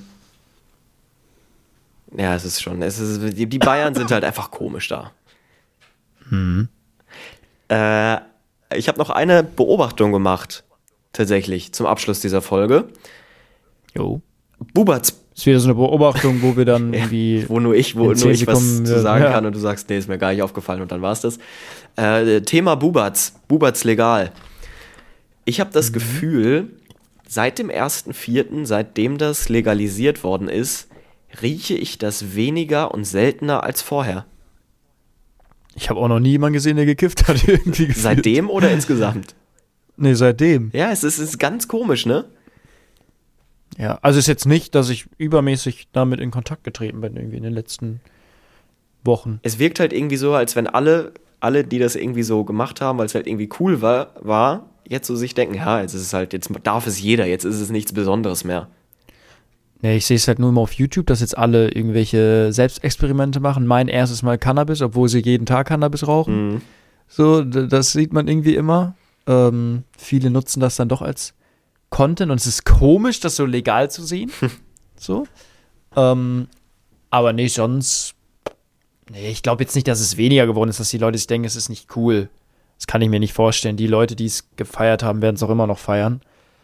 Ja, es ist schon, es ist, die Bayern sind halt einfach komisch da. Mhm. Äh, ich habe noch eine Beobachtung gemacht, tatsächlich, zum Abschluss dieser Folge. Jo. Buberts. Das ist wieder so eine Beobachtung, wo wir dann irgendwie. wo nur ich, wo nur ich was zu sagen ja. kann und du sagst, nee, ist mir gar nicht aufgefallen und dann war's das. Äh, Thema Buberts. Buberts legal. Ich habe das mhm. Gefühl, seit dem ersten vierten, seitdem das legalisiert worden ist, rieche ich das weniger und seltener als vorher. Ich habe auch noch nie jemanden gesehen, der gekifft hat. Irgendwie gefühlt. Seitdem oder insgesamt? Nee, seitdem. Ja, es ist, es ist ganz komisch, ne? Ja, also ist jetzt nicht, dass ich übermäßig damit in Kontakt getreten bin, irgendwie in den letzten Wochen. Es wirkt halt irgendwie so, als wenn alle, alle, die das irgendwie so gemacht haben, weil es halt irgendwie cool war, war, jetzt so sich denken, ja, jetzt ist es halt, jetzt darf es jeder, jetzt ist es nichts Besonderes mehr. Nee, ich sehe es halt nur immer auf YouTube, dass jetzt alle irgendwelche Selbstexperimente machen. Mein erstes Mal Cannabis, obwohl sie jeden Tag Cannabis rauchen. Mhm. So, d- das sieht man irgendwie immer. Ähm, viele nutzen das dann doch als Content und es ist komisch, das so legal zu sehen. so. Ähm, aber nee, sonst. Nee, ich glaube jetzt nicht, dass es weniger geworden ist, dass die Leute sich denken, es ist nicht cool. Das kann ich mir nicht vorstellen. Die Leute, die es gefeiert haben, werden es auch immer noch feiern.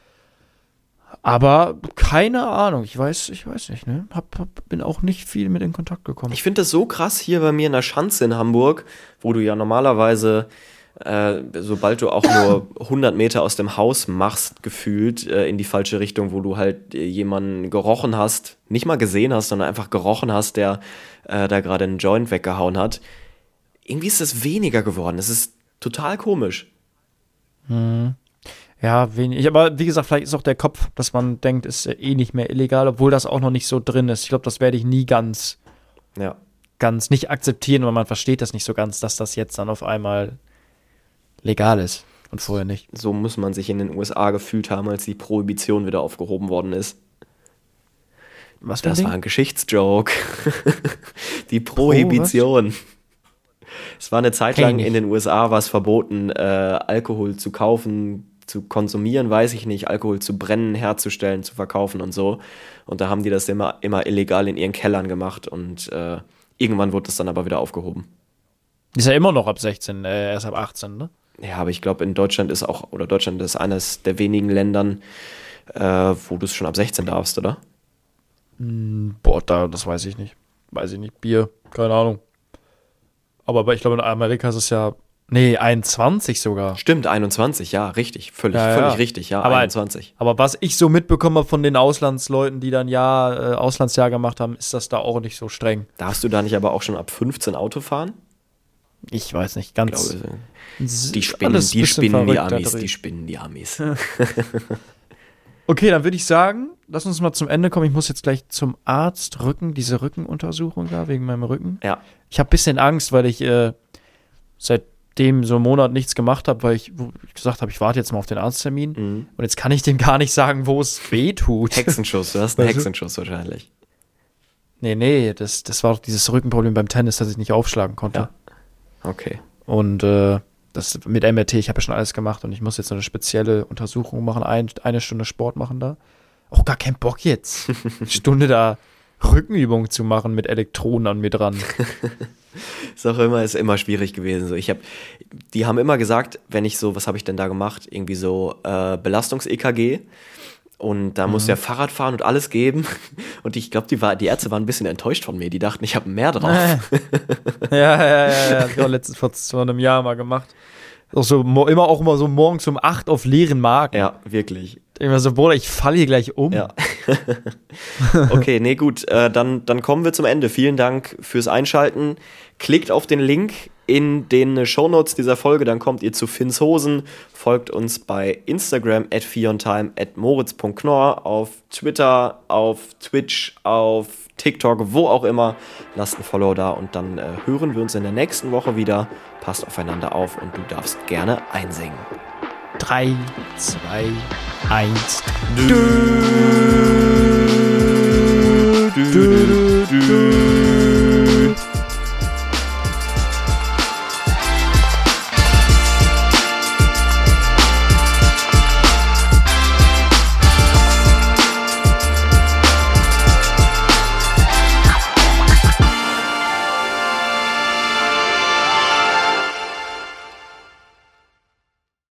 Aber keine Ahnung, ich weiß, ich weiß nicht, ne? Hab, hab, bin auch nicht viel mit in Kontakt gekommen. Ich finde das so krass hier bei mir in der Schanze in Hamburg, wo du ja normalerweise, äh, sobald du auch nur hundert Meter aus dem Haus machst, gefühlt äh, in die falsche Richtung, wo du halt äh, jemanden gerochen hast, nicht mal gesehen hast, sondern einfach gerochen hast, der äh, da gerade einen Joint weggehauen hat. Irgendwie ist das weniger geworden. Es ist total komisch. Hm. Ja, wenig. Aber wie gesagt, vielleicht ist auch der Kopf, dass man denkt, ist eh nicht mehr illegal, obwohl das auch noch nicht so drin ist. Ich glaube, das werde ich nie ganz, ja. ganz nicht akzeptieren, weil man versteht das nicht so ganz, dass das jetzt dann auf einmal legal ist und vorher nicht. So muss man sich in den U S A gefühlt haben, als die Prohibition wieder aufgehoben worden ist. Was das Ding? war ein Geschichtsjoke. Die Prohibition. Pro, es war eine Zeit lang in den U S A war es verboten, äh, Alkohol zu kaufen, zu konsumieren, weiß ich nicht, Alkohol zu brennen, herzustellen, zu verkaufen und so. Und da haben die das immer, immer illegal in ihren Kellern gemacht und äh, irgendwann wurde das dann aber wieder aufgehoben. Ist ja immer noch ab sechzehn, äh, erst ab achtzehn, ne? Ja, aber ich glaube, in Deutschland ist auch, oder Deutschland ist eines der wenigen Ländern, äh, wo du es schon ab sechzehn darfst, oder? Mm, boah, da, das weiß ich nicht. Weiß ich nicht. Bier, keine Ahnung. Aber ich glaube, in Amerika ist es ja, nee, einundzwanzig sogar. Stimmt, einundzwanzig, ja, richtig. Völlig, ja, völlig ja. richtig, ja, aber, einundzwanzig. Aber was ich so mitbekomme von den Auslandsleuten, die dann ja äh, Auslandsjahr gemacht haben, ist das da auch nicht so streng. Darfst du da nicht aber auch schon ab fünfzehn Auto fahren? Ich weiß nicht, ganz. Ich glaube, die spinnen, die spinnen die Amis, die spinnen die Amis. Okay, dann würde ich sagen, lass uns mal zum Ende kommen. Ich muss jetzt gleich zum Arzt, Rücken, diese Rückenuntersuchung da, wegen meinem Rücken. Ja. Ich habe ein bisschen Angst, weil ich äh, seitdem so einen Monat nichts gemacht habe, weil ich, wo ich gesagt habe, ich warte jetzt mal auf den Arzttermin. Mhm. Und jetzt kann ich dem gar nicht sagen, wo es weh tut. Hexenschuss, du hast einen Weißt du? Hexenschuss wahrscheinlich. Nee, nee, das, das war doch dieses Rückenproblem beim Tennis, dass ich nicht aufschlagen konnte. Ja. Okay. Und äh, das mit M R T, ich habe ja schon alles gemacht und ich muss jetzt so eine spezielle Untersuchung machen, ein, eine Stunde Sport machen da. Auch gar kein Bock jetzt, eine Stunde da Rückenübungen zu machen mit Elektroden an mir dran. Ist auch immer, ist immer schwierig gewesen. So, ich hab, die haben immer gesagt, wenn ich so, was habe ich denn da gemacht? Irgendwie so äh, Belastungs-E K G. Und da musste er Fahrrad fahren und alles geben. Und ich glaube, die, war, die Ärzte waren ein bisschen enttäuscht von mir. Die dachten, ich habe mehr drauf. ja, ja, ja, ja. Das war letztens vor, vor einem Jahr mal gemacht. Auch so, immer auch immer so morgens um acht auf leeren Magen. Ja, wirklich. Immer so, Bruder, ich falle hier gleich um. Ja. Okay, nee, gut. Äh, dann, dann kommen wir zum Ende. Vielen Dank fürs Einschalten. Klickt auf den Link in den Shownotes dieser Folge, dann kommt ihr zu Finns Hosen. Folgt uns bei Instagram at fiontime at moritz punkt knorr, auf Twitter, auf Twitch, auf TikTok, wo auch immer. Lasst ein Follow da und dann äh, hören wir uns in der nächsten Woche wieder. Passt aufeinander auf und du darfst gerne einsingen. drei, zwei, eins. Du, du, du, du.